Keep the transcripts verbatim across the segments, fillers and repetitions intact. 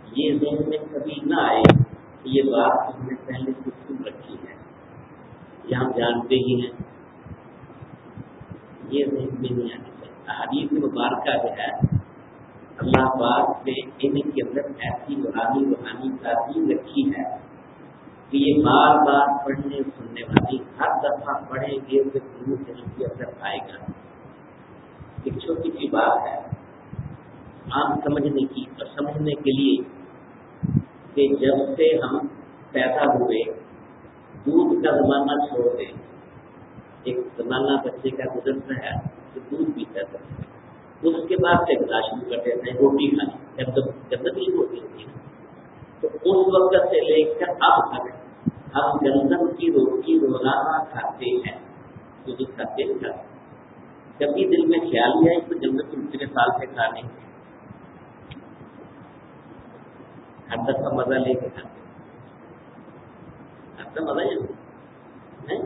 یہ ذہن میں کبھی نہ آئے کہ یہ بات ہم نے پہلے سے سن رکھی ہے یا ہم جانتے ہی ہیں، یہ ذہن میں نہیں آنا چاہیے۔ حدیث مبارکہ جو ہے اللہ پاک نے ان کے اندر ایسی روحانی روحانی تعلیم رکھی ہے کہ یہ بار بار پڑھنے سننے والی ہر دفعہ پڑھیں گے تو ضرور ذہن کے اندر آئے گا۔ ایک چھوٹی سی بات ہے عام سمجھنے کی اور سمجھنے کے لیے کہ جب سے ہم پیدا ہوئے دودھ کا زمانہ چھوڑ دیں، ایک زمانہ بچے کا گزرتا ہے تو دودھ پیتا تھا، اس کے بعد سے گلا شروع کر دیتے ہیں روٹی کھانی، جب تک جب تک نہیں روٹی ہوتی ہے تو اس وقت سے لے کر اب تک ہم گندم کی روٹی روزانہ کھاتے ہیں، جو دودھ کھاتے ہیں۔ کبھی دل میں خیال ہی ہے تو گندم کی روٹی سال سے کھانے ہر دفعہ مزہ لے کے کھاتے ہر دفعہ مزہ نہیں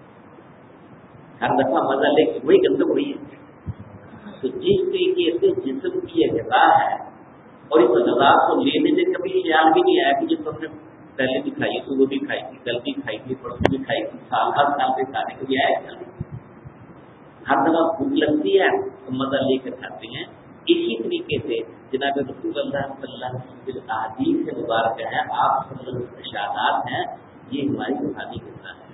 ہر دفعہ مزہ لے کے وہی گندم وہی ہے۔ تو جس طریقے سے جسم کی یہ غذا ہے اور اس غذا کو لینے سے کبھی خیال بھی نہیں آیا کہ جب ہم نے پہلے بھی کھائی صبح بھی کھائی تھی، کل بھی کھائی تھی، پرسوں بھی کھائی تھی، سال ہر سال سے کھانے کو بھی آیا کیا؟ ہر دفعہ بھوک لگتی ہے تو مزہ لے کر کھاتے ہیں۔ اسی طریقے سے جناب رسول اللہ صلی اللہ علیہ وسلم کے احادیث سے مبارک ہے، آپ صلی اللہ علیہ وسلم ارشادات ہیں، یہ ہماری روحانی غذا ہے۔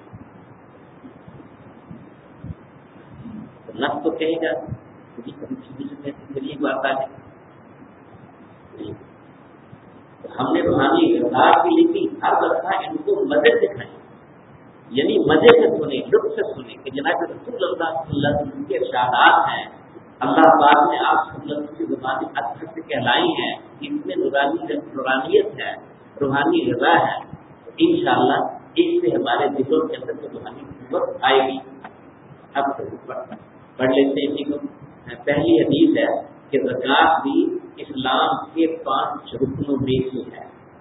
نفس تو کہے گا کبھی کبھی میری ایک بات آ جائے، ہم نے روحانی غذا کی لکھی ہر دفعہ ان کو مزے سے کھائیں، یعنی مزے سے سنیں، لطف سے سنیں کہ جناب رسول اللہ صلی اللہ علیہ وسلم کے ارشادات ہیں، اللہ پاک نے آپ صلی اللہ علیہ وسلم کی زبان اچھے سے کہلائی ہیں، اس میں نورانی نورانیت ہے، روحانی غذا ہے، انشاءاللہ اس سے ہمارے دلوں کے اندر روحانی قوت آئے گی۔ اب پڑھ لیتے ہیں اسی کو۔ پہلی حدیث ہے کہ زکوٰۃ بھی اسلام کے پانچ رکنوں میں سے ہے۔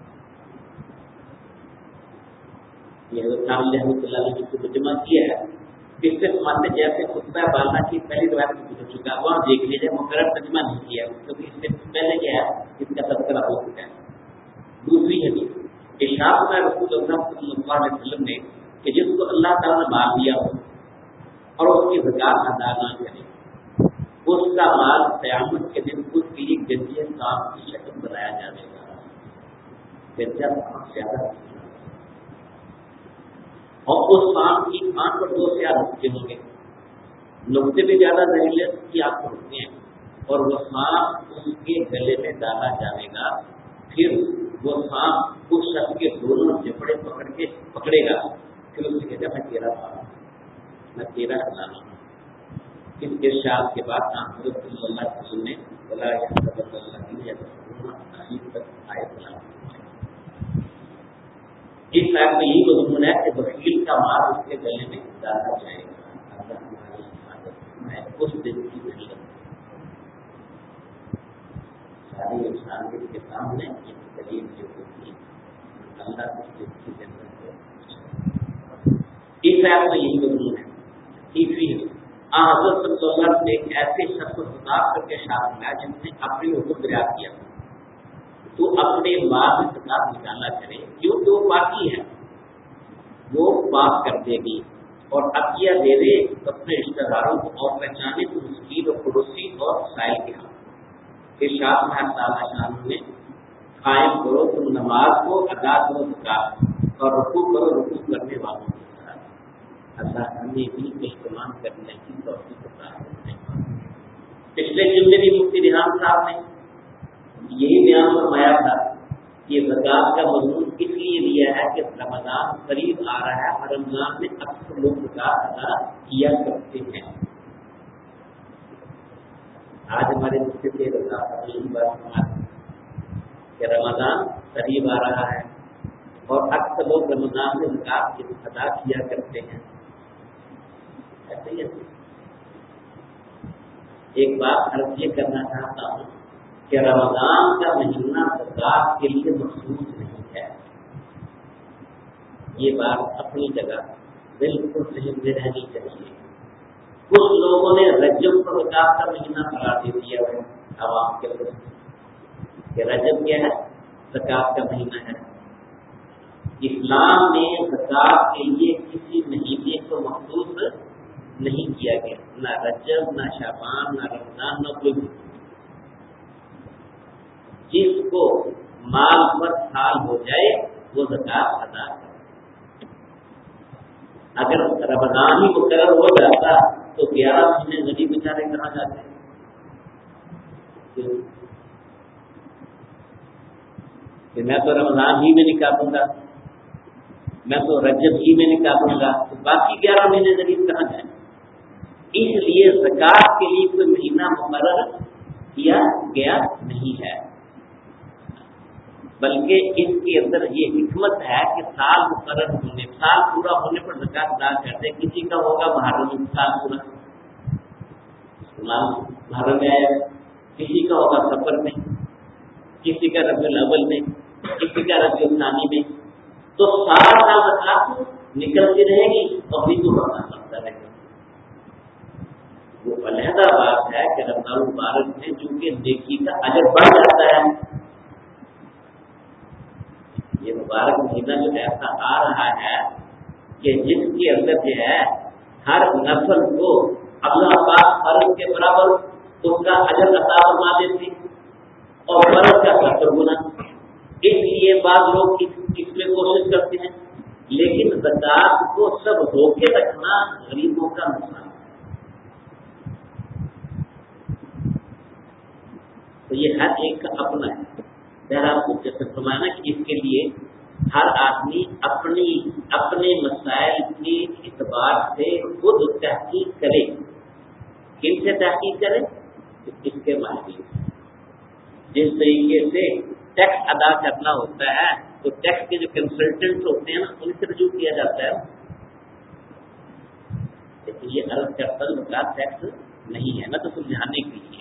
یہ حضرت رحمۃ اللہ علیہ کو ترجمہ کیا ہے، اس سے سماتے جیسے خطبہ بالا کی پہلی روایت میں گزر چکا ہے، وہاں دیکھ لیجیے، مقرر ترجمہ نہیں کیا کیونکہ اس سے پہلے کیا ہے اس کا تذکرہ ہو چکا ہے۔ دوسری حدیث ارشاد میں رسول اللہ صلی اللہ علیہ وسلم نے کہ جس کو اللہ تعالیٰ نے مال دیا ہو اور اس کی زکوٰۃ ادا نہ کرے، اس کا مال قیامت کے دن اس کے لیے گنجے سانپ کی شکل بنایا جائے گا۔ گنجا سانپ زیادہ اور اس سانپ کی آنکھ پر دو سیاہ نقطے ہوں گے، نقطے بھی زیادہ زہریلے کی آنکھ پر ہوتے ہیں، اور وہ سانپ اس کے گلے میں ڈالا جائے گا، پھر وہ سانپ اس شخص کے دونوں جبڑے پکڑ کے پکڑے گا، پھر اس سے کہتے میں تیرا مال میں تیرا خزانہ ہوں۔ اس ارشاد کے بعد حضرت صلی اللہ علیہ وسلم نے بلا آیت اس آیت میں یہی مضمون ہے کہ بخیل کا مال اس کے گلے میں ڈالا جائے گا، اللہ ہماری حفاظت میں اس دن کی محنت ساری انسانیت کے سامنے ایک دلیل جو ہوتی ہے اللہ اس دن کی جنت ہے۔ اس آیت میں یہی مضمون ہے۔ تیسری حضرت صلی اللہ علیہ وسلم نے ایک ایسے شخص کو خطاب کر کے شامل ہے جس نے اپنی حکم دریافت کیا تو اپنے مال میں زکوٰۃ نکالا کرے، کیونکہ وہ پاکی ہے، وہ پاک کر دے گی، اور عطیہ دے دے اپنے رشتہ داروں کو اور پہچانے تو مسکین اور پڑوسی اور سائل کے ہاں۔ ارشاد میں تعالیٰ شان نے قائم کرو تم نماز کو، ادا کرو زکوٰۃ اور رکوع کرو رکوع کرنے والوں کے ساتھ۔ اللہ ہمیں بھی اہتمام کرنے کی توفیق عطا فرمائے۔ پچھلے جمعے بھی مفتی ریحان صاحب نے یہی بیان فرمایا تھا کہ زکوٰۃ کا مضمون اس لیے دیا ہے کہ رمضان قریب آ رہا ہے اور رمضان میں اکثر لوگ زکوٰۃ ادا کیا کرتے ہیں۔ آج ہمارے مفتی سے یہی بات فرمایا کہ رمضان قریب آ رہا ہے اور اکثر لوگ رمضان میں زکوٰۃ ادا کیا کرتے ہیں۔ ایسے ہی ایک بات عرض یہ کرنا چاہتا ہوں کہ رمضان کا مہینہ زکوٰۃ کے لیے مخصوص نہیں ہے، یہ بات اپنی جگہ بالکل ذہن میں رہنی چاہیے۔ کچھ لوگوں نے رجب کو زکوٰۃ کا مہینہ قرار دے دیا ہے عوام کے لوگ کہ رجب کیا ہے زکات کا مہینہ ہے. اسلام میں زکات کے لیے کسی مہینے کو مخصوص نہیں کیا گیا، نہ رجب، نہ شعبان، نہ رمضان، نہ کوئی بھی. جس کو مال پر سال ہو جائے وہ زکات ادا کرے. اگر رمضان ہی مقرر ہو جاتا تو گیارہ مہینے غریب بیچارے کہاں جاتے ہیں؟ کہ میں تو رمضان ہی میں نکالوں گا، میں تو رجب ہی میں نکالوں گا، تو باقی گیارہ مہینے غریب کہاں جائیں؟ اس لیے زکات کے لیے کوئی مہینہ مقرر کیا گیا نہیں ہے، بلکہ اس کے اندر یہ حکمت ہے کہ سال مقرر ہونے، سال پورا ہونے پر زکات ادا کرتے. کسی کا ہوگا محرم سال پورا محرم میں آیا، کسی کا ہوگا سفر میں، کسی کا ربیع الاول میں، کسی کا ربیع الثانی میں، تو سارا سال زکات نکلتی رہے گی اور بھی تو بڑھنا پڑتا رہے گا. وہ علیحدہ بات ہے کہ رمضان المبارک میں چونکہ نیکی کا اجر بڑھ جاتا ہے. یہ مبارک مہینہ جو ایسا آ رہا ہے کہ جس کے اندر جو ہے ہر نسل کو اللہ پاک فرض کے برابر اس کا اجر عطا فرما دیتے اور فرض کا ستر گنا. اس لیے بعض لوگ اس میں کوشش کرتے ہیں، لیکن زکات کو سب روکے رکھنا غریبوں کا نقصان ہے. تو یہ ہر ایک کا اپنا ہے. بہرحال کو جیسے فرمانا کہ اس کے لیے ہر آدمی اپنی اپنے مسائل کے اعتبار سے خود تحقیق کرے. کن سے تحقیق کرے؟ اس کے ماہرین. جس طریقے سے ٹیکس ادا کرنا ہوتا ہے تو ٹیکس کے جو کنسلٹنٹ ہوتے ہیں نا ان سے رجوع کیا جاتا ہے. لیکن یہ عرض کا اصل مقصد ٹیکس نہیں ہے، نہ تو سمجھانے کے لیے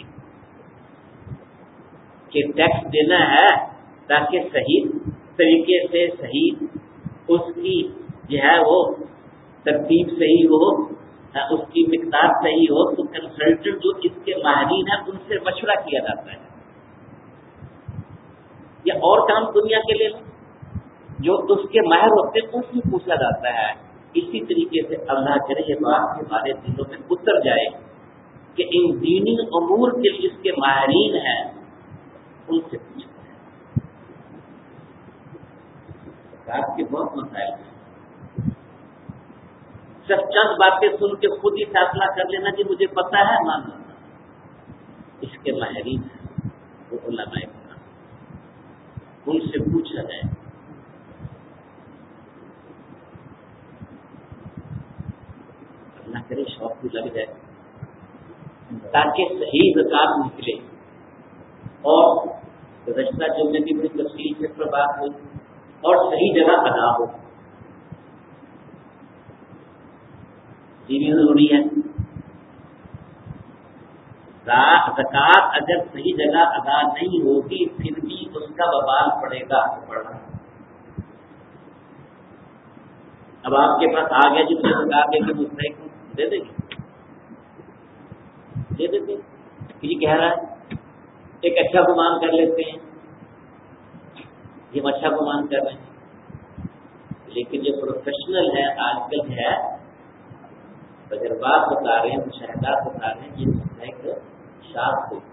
کہ ٹیکس دینا ہے تاکہ صحیح طریقے سے صحیح اس کی جو ہے وہ ترتیب صحیح ہو، اس کی مقدار صحیح ہو، تو کنسلٹنٹ جو اس کے ماہرین ہیں ان سے مشورہ کیا جاتا ہے. یا اور کام دنیا کے لیے جو اس کے ماہر ہوتے ہیں ان سے پوچھا جاتا ہے. اسی طریقے سے اللہ کرے یہ بات ہمارے دلوں میں اتر جائے کہ ان دینی امور کے لیے اس کے ماہرین ہیں ان سے پوچھا ہے. آپ کے بہت مسائل ہیں، صرف چند باتیں سن کے خود ہی فیصلہ کر لینا کہ مجھے پتا ہے مان لینا. اس کے ماہرین ہیں وہ علماء کرام، ان سے پوچھا جائے. اللہ کرے شوق بھی لگ جائے تاکہ صحیح زکات نکلے. اور گزشتہ جمعے کی بڑی تفصیل سے پر بات ہوئی اور صحیح جگہ ادا ہو، یہ بھی ضروری ہے. زکات اگر صحیح جگہ ادا نہیں ہوگی پھر بھی اس کا وبال پڑے گا پڑنا. اب آپ کے پاس آ گیا جتنے زکات دے کے مستحق دے دیں گے، دے دیتے. یہ کہہ رہا ہے ایک اچھا گمان کر لیتے ہیں، یہ اچھا گمان کر رہے ہیں، لیکن جو پروفیشنل ہے آج کل ہے تجربات بتا رہے ہیں، مشاہدات بتا رہے ہیں، یہ مستحق شاخ ہو.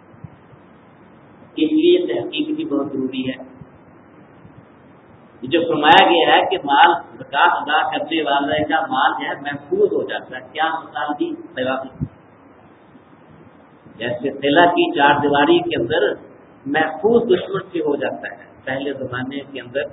اس لیے تحقیق بھی بہت ضروری ہے. جو فرمایا گیا ہے کہ مال زکات ادا کرنے والے کا مال جو ہے محفوظ ہو جاتا ہے. کیا مثال دی؟ جیسے قلعہ کی چار دیواری کے اندر محفوظ دشمن سے ہو جاتا ہے. پہلے زمانے کے اندر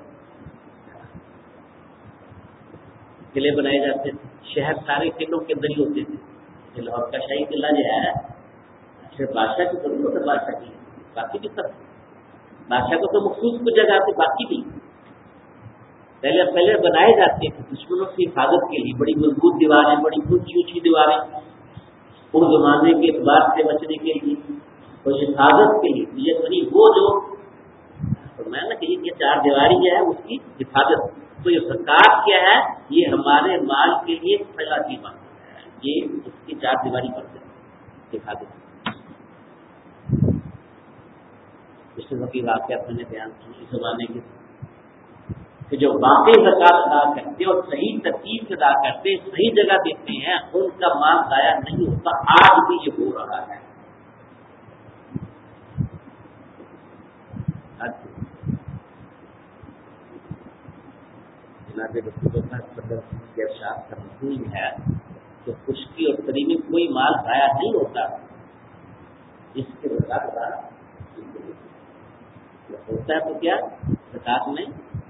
قلعے بنائے جاتے تھے، شہر سارے قلعوں کے اندر ہی ہوتے تھے. لاہور کا شاہی قلعہ جو ہے صرف بادشاہ کی ضرورت ہے، بادشاہ کی باقی بھی سب بادشاہ کو تو مخصوص کچھ جگہ آتی، باقی بھی پہلے پہلے بنائے جاتے تھے دشمنوں کی حفاظت کے لیے. بڑی مضبوط دیواریں، بڑی اونچی اونچی دیواریں اس زمانے کے اعتبار سے بچنے کے لیے اور حفاظت کے لیے. یہ بنی وہ جو میں نا کہ یہ چار دیواری جو ہے اس کی حفاظت. تو یہ زکات کیا ہے؟ یہ ہمارے مال کے لیے پہلا قیمت ہے، یہ اس کی چار دیواری پر حفاظت. اس وقت واقعات میں نے بیان کی اس زمانے کے کہ جو واقعی زکات ادا کرتے اور صحیح ترتیب سے ادا کرتے صحیح جگہ دیتے ہیں ان کا مال ضائع نہیں ہوتا. آج بھی یہ ہو رہا ہے. جناب رسول اللہ صلی اللہ علیہ وسلم کے ارشاد کا مفہوم ہے کہ خشکی اور تری میں کوئی مال ضائع نہیں ہوتا جس کے زکات ادا ہوتا ہے. تو کیا زکات میں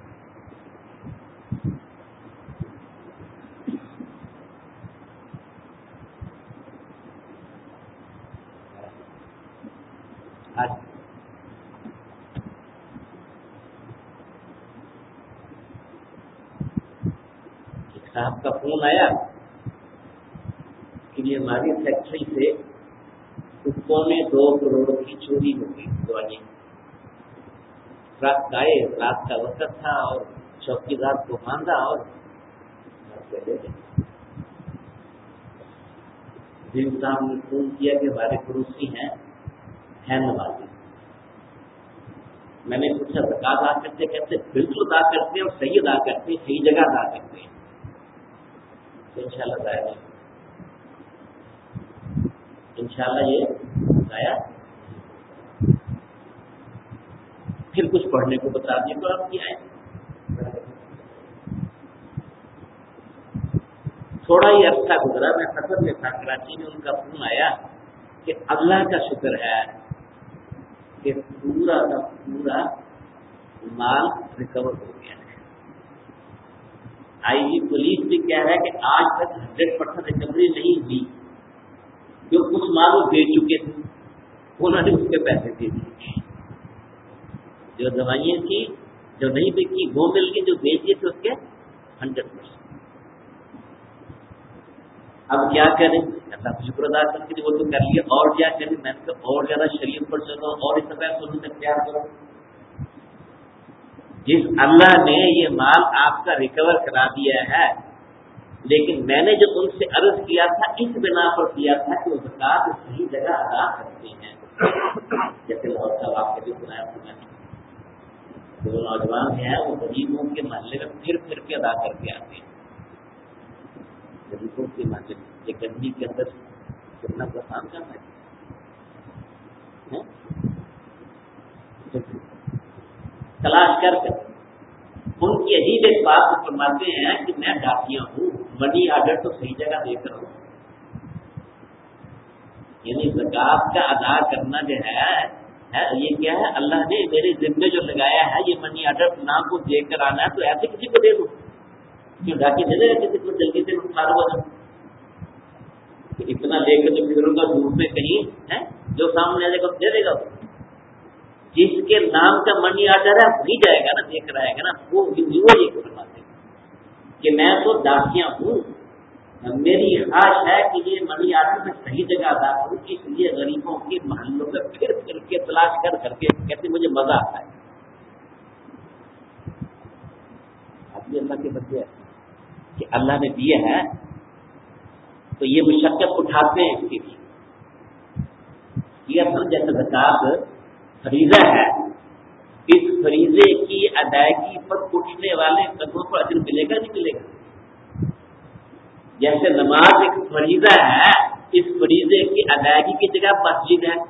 صاحب کا فون آیا کہ یہ ہماری فیکٹری سے کتوں میں دو کروڑ کی چوری ہو گئی دوائیں. رات آئے رات کا وقت تھا اور چوکیدار کو باندھا اور دن صاحب نے فون کیا کہ ہمارے پڑوسی ہیں ہے نوازی. میں نے پوچھا زکات ادا کرتے کہتے بالکل ادا کرتے اور صحیح ادا کرتے صحیح جگہ ادا کرتے ہیں تو ان شاء اللہ ضائع نہیں. ان شاء اللہ یہ ضائع. پھر کچھ پڑھنے کو بتا دیا تو آپ کیا آئے. تھوڑا ہی عرصہ گزرا میں سفر میں تھا کراچی میں ان کا فون آیا کہ اللہ کا شکر ہے کہ پورا کا پورا مال ریکور ہو گیا ہے. آئی جی پولیس بھی کہہ رہا ہے کہ آج تک ہنڈریڈ پرسینٹ ریکوری نہیں ہوئی. جو کچھ مال وہ دے چکے تھے انہوں نے اس کے پیسے دے دیے. جو دوائیں تھی جو نہیں بکی وہ مل گئی, جو بیچے تھے اس کے ہنڈریڈ پرسینٹ. اب کیا کریں, اللہ کا شکر ادا کر کے وہ تو کر لیا, اور کیا کریں. میں نے کہا اور زیادہ شریعت پر چلو اور اس طرح سننے سے پیار کرو. جس اللہ نے یہ مال آپ کا ریکور کرا دیا ہے, لیکن میں نے جو ان سے عرض کیا تھا اس بنا پر کیا تھا کہ وہ زکات صحیح جگہ ادا کرتے ہیں. جیسے لاہور کا واقعہ بھی سنایا تھا میں نے, جو نوجوان ہیں وہ غریبوں کے محلے میں پھر پھر کے ادا کر کے آتے ہیں. غریبوں کے محلے میں یہ گندگی کے اندر کتنا پریشان کرنا ہے. تلاش کر کے ان کی عجیب ایک بات فرماتے ہیں کہ میں ڈاکیا ہوں, منی آرڈر تو صحیح جگہ دے کر ہوں. یعنی زکات کا ادا کرنا جو ہے یہ کیا ہے, اللہ نے میرے ذمے جو لگایا ہے یہ منی آرڈر نام کو دے کر آنا ہے تو ایسے کسی کو دے دوں. کیوں ڈاکی دے دے گا کسی کو جلدی سے فارغ ہو جاؤں. اتنا لے کر جو پھروں گا دور میں کہیں ہے, جو سامنے آ جائے گا دے دے گا. جس کے نام کا منی آرڈر ہے وہی جائے گا نا, دیکھ رہے گا نا. وہ یہ فرماتے ہیں کہ میں تو ڈاکیا ہوں, میری خواہش ہے کہ یہ منی آرڈر میں صحیح جگہ ادا کروں. اس لیے غریبوں کے محلوں میں پھر پھر کے تلاش کر کر کے کہتے مجھے مزہ آتا ہے. اب یہ اللہ کے بندے ہیں کہ اللہ نے دیا ہے تو یہ مشقت اٹھاتے ہیں اس کے لیے. یہ اصل جیسے زکات فریضہ ہے, اس فریضے کی ادائیگی پر اٹھنے والے قدموں پر اجر ملے گا نہیں ملے گا. جیسے نماز ایک فریضہ ہے, اس فریضے کی ادائیگی کی جگہ مسجد ہے.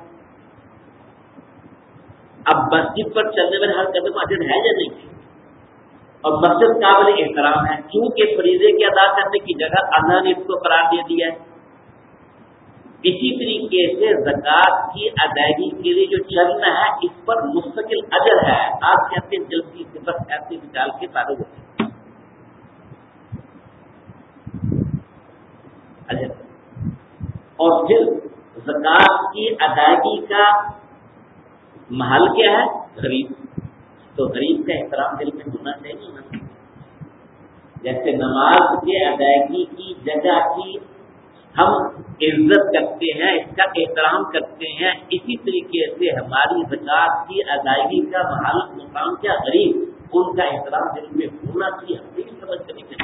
اب مسجد پر چلنے والے ہر قدم اجر ہے یا نہیں, اور مسجد قابل احترام ہے کیونکہ فریضے کی ادا کرنے کی جگہ اللہ نے اس کو قرار دے دیا ہے. اسی طریقے سے زکات کی ادائیگی کے لیے جو چلنا ہے اس پر مستقل اجر ہے. آپ کہتے ہیں جلدی سے بس ایسے نکال کے فارغ ہوتے ہیں اجر. اور پھر زکات کی ادائیگی کا محل کیا ہے, غریب. تو غریب کا احترام دل میں ہونا چاہیے نا. جیسے نماز کی ادائیگی کی جگہ کی ہم عزت کرتے ہیں, اس کا احترام کرتے ہیں, اسی طریقے سے ہماری زکات کی ادائیگی کا محل مقام کیا غریب, ان کا احترام دل میں ہونا چاہیے, ہم سمجھ کرنی چاہیے.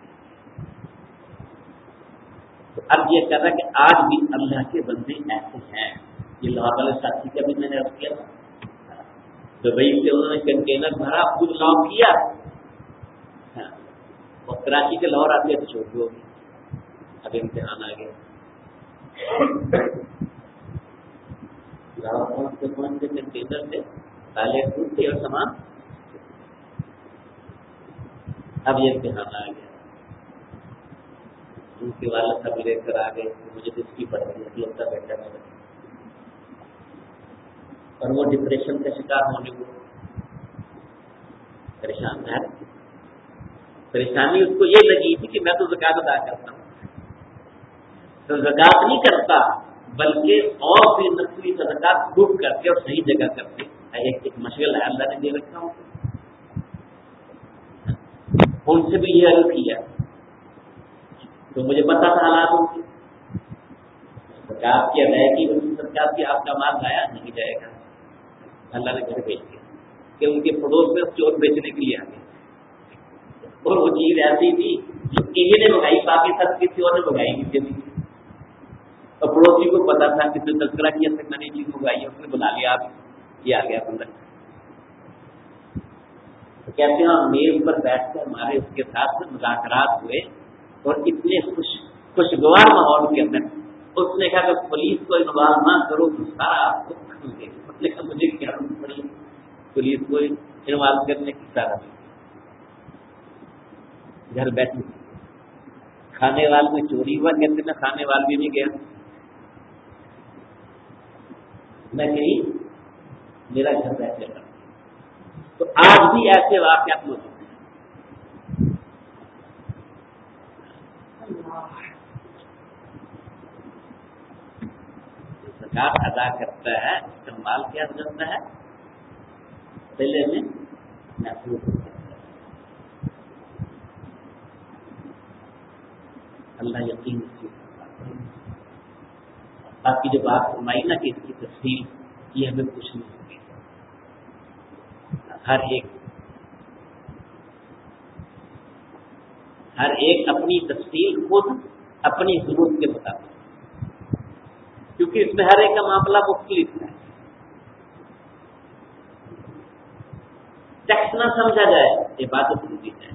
تو اب یہ کہہ رہا کہ آج بھی اللہ کے بندے ایسے ہیں. یہ لاہور والے ساتھی کا بھی میں نے عرض کیا تھا دبئی سے انہوں نے کنٹینر بھرا، خود لاؤ کیا، اور کراچی کے لاہور آتے تو چھوٹی ہوگی. اب امتحان آ گیا، لاہور کون سے کون سے کنٹینر سے تالے ٹوٹتے اور سامان. اب یہ امتحان آ گیا، ان کے والد سب لے کر آ گئے، مجھے تو اس کی پڑتی ہے لگتا بیٹھا میرا، اور وہ ڈپریشن کا شکار ہونے کو پریشان ہے. پریشانی اس کو یہ لگی تھی کہ میں تو زکات ادا کرتا ہوں، تو زکات نہیں کرتا بلکہ اور بھی نسلی صدقات خوب کرتے اور صحیح جگہ کرتے. ایک ایک مشغلہ ہے اللہ نے دے رکھا ہوں، ان سے بھی یہ عرض کیا تو مجھے پتا تھا حالاتوں کی. زکات کی ادائیگی سرکار کی آپ کا مال ضائع نہیں جائے گا. اللہ نے گھر بھیج دیا کہ ان کے پڑوس میں چور بیچنے کے لیے آ گئے، اور وہ چیز ایسی تھی جو انہیں نے منگائی، باقی سب کسی اور نے منگائی کسی نے، اور پڑوسی کو پتا تھا کسی نے تذکرہ کیا تھا میں نے چیز منگائی ہے، اس نے بلا لیا، آپ یہ آ گیا بندہ. تو کہتے ہیں میز پر بیٹھ کر ہمارے اس کے ساتھ مذاکرات ہوئے، اور اتنے خوش خوشگوار ماحول کے اندر اس نے کہا کہ پولیس کو انوالو نہ کرو تو سارا لیکن مجھے کیا پڑی پولیس کو انوالو کرنے کی سارا گھر بیٹھے. کھانے وال میں چوری ہوا، کہتے میں کھانے وال بھی نہیں گیا، میں گئی میرا گھر بیٹھے گا. تو آج بھی ایسے واقعات موجود ہیں. زکات ادا کرتا ہے، استعمال کیا ہو جاتا ہے پہلے میں محفوظ ہو جاتا ہے. اللہ یقین آپ کی جو بات فرمائی نا کہ اس کی تفصیل یہ ہمیں کچھ نہیں ہوگی. ہر ایک ہر ایک اپنی تفصیل خود اپنی ضرورت کے مطابق، کیونکہ اس میں ہر ایک کا معاملہ مختلف ہے. ٹیکس نہ سمجھا جائے عبادت ہوتی ہے.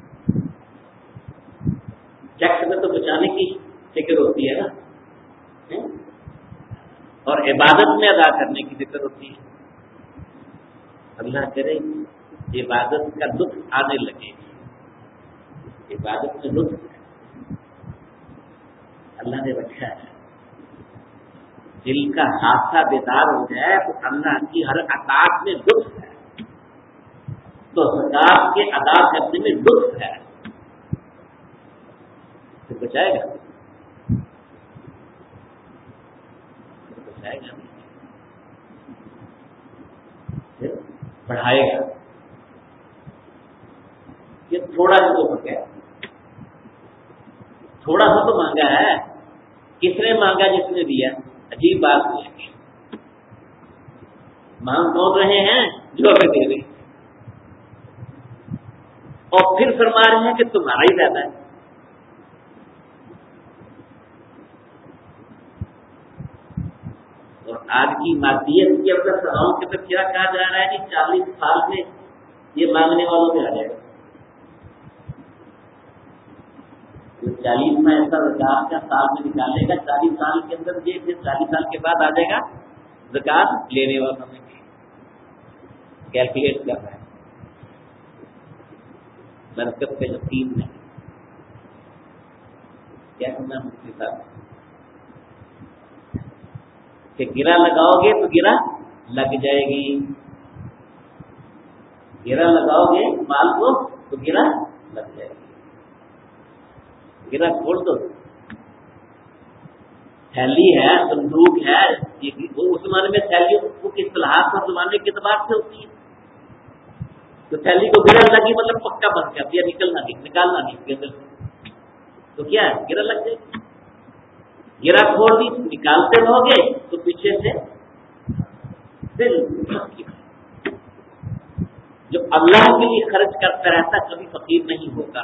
ٹیکس میں تو بچانے کی فکر ہوتی ہے نا، اور عبادت میں ادا کرنے کی فکر ہوتی ہے. اللہ کرے عبادت کا لطف آنے لگے، عبادت میں لطف ہے اللہ نے رکھا ہے. دل کا حادثہ بیدار ہو جائے تو اللہ کی ہر عطاعت میں لطف ہے، تو زکات کے ادا کرنے میں لطف ہے. تو بچائے گا تو بچائے گا بڑھائے گا. یہ تھوڑا سا تو فرق ہے، تھوڑا سا تو مانگا ہے. کس نے مانگا؟ جس نے دیا. عجیب بات ہے، مانگ کون رہے ہیں؟ جو ہمیں دے رہے، اور پھر فرما رہے ہیں کہ تمہارا ہی زیادہ ہے. اور آج کی مادیت کے اندر سراؤں کے اندر کیا کہا جا رہا ہے کہ چالیس سال میں یہ مانگنے والوں میں آ جائے گا. چالیس میں ایسا زکات کا سال میں نکالے گا، چالیس سال کے اندر یہ پھر چالیس سال کے بعد آ جائے گا زکات لینے والا میں کیلکولیٹ کر رہا ہے. برکت پہ یقین نہیں. کیا کرنا مفتی صاحب کہ گرا لگاؤ گے تو گرا لگ جائے گی، گرا لگاؤ گے مال کو تو گرا لگ جائے گی. گرا کھول دو، تھیلی ہے، صندوق ہے، وہ اس زمانے میں تھیلی وہ اصطلاحات اور زمانے کے اعتبار سے ہوتی ہے. تو تھیلی کو گرا لگی مطلب پکا بند کر دیا، نکلنا نہیں، نکالنا نہیں اس کے اندر، تو کیا ہے گرا لگ جائے. گرا کھول دی نکالتے رہو گے تو پیچھے سے دل جو اللہ کے لیے خرچ کرتا رہتا کبھی فقیر نہیں ہوگا.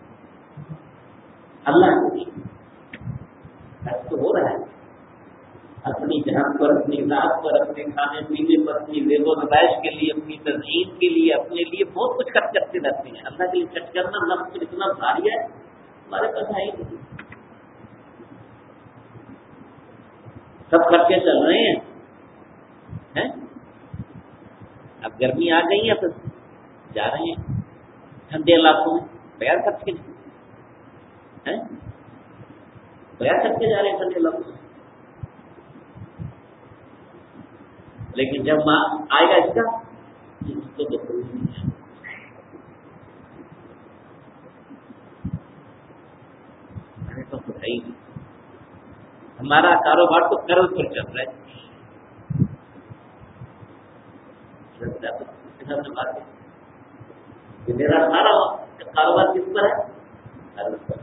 اللہ کے لیے خرچ تو ہو رہا ہے، اپنی جان پر، اپنی ذات پر، اپنے کھانے پینے پر، اپنی زیب و نمائش کے لیے، اپنی تزئین کے لیے، اپنے لیے بہت کچھ خرچ کرتے رہتے ہیں. اللہ کے لیے خرچ کرنا نفس پر اتنا بھاری ہے ہمارے پاس ہے ہی نہیں. سب خرچے چل رہے ہیں. اب گرمی آ گئی ہے تو جا رہے ہیں ٹھنڈے علاقوں میں بغیر خرچ کے بغیر خرچ کے جا رہے ہیں ٹھنڈے علاقوں میں. لیکن جب ماں آئے گا اس کا اس کو تو ہمیں تو بتائی ہمارا کاروبار تو قرض پر چل رہا ہے. میرا سارا کاروبار کس پر ہے؟ قرض پر ہے.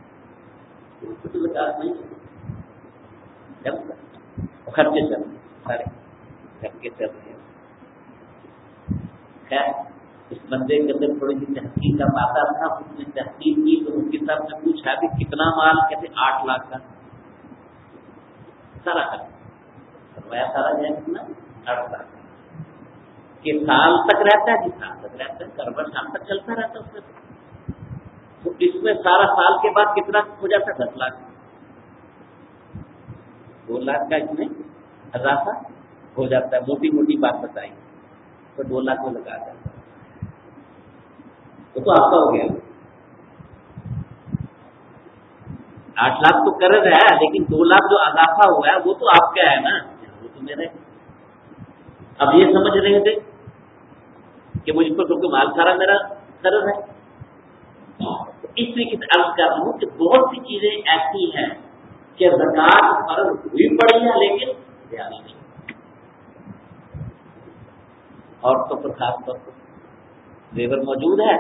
خرچے چل رہے سارے خرچے چل رہے ہیں. خیر اس بندے کے اندر تھوڑی سی تحقیق کا پاتا تھا. اس نے تحقیق کی تو اس کے صاحب نے پوچھا کہ کتنا مال؟ کہتے آٹھ لاکھ کا سارا خرچ. فرمایا سارا جو ہے کتنا؟ آٹھ لاکھ. کہ سال تک رہتا ہے کہ سال تک رہتا ہے کاروبار سال تک چلتا رہتا ہے. اس میں تو اس میں سارا سال کے بعد کتنا ہو جاتا ہے؟ دس لاکھ. دو لاکھ کا اس میں اضافہ ہو جاتا ہے. موٹی موٹی بات بتائی تو دو لاکھ میں لگا جاتا ہے. وہ تو آپ کا ہو گیا. آٹھ لاکھ تو قرض ہے لیکن دو لاکھ جو اضافہ ہوا ہے وہ تو آپ کا ہے نا. وہ تو میرے. اب یہ سمجھ رہے تھے کہ مجھ پر کیونکہ مال سارا میرا قرض ہے. اس لیے کس عرض کر رہا ہوں کہ بہت سی چیزیں ایسی ہیں کہ زکات فرض ہوئی پڑی ہے لیکن دیانی نہیں. عورتوں پر خاص طور پر زیور موجود ہے.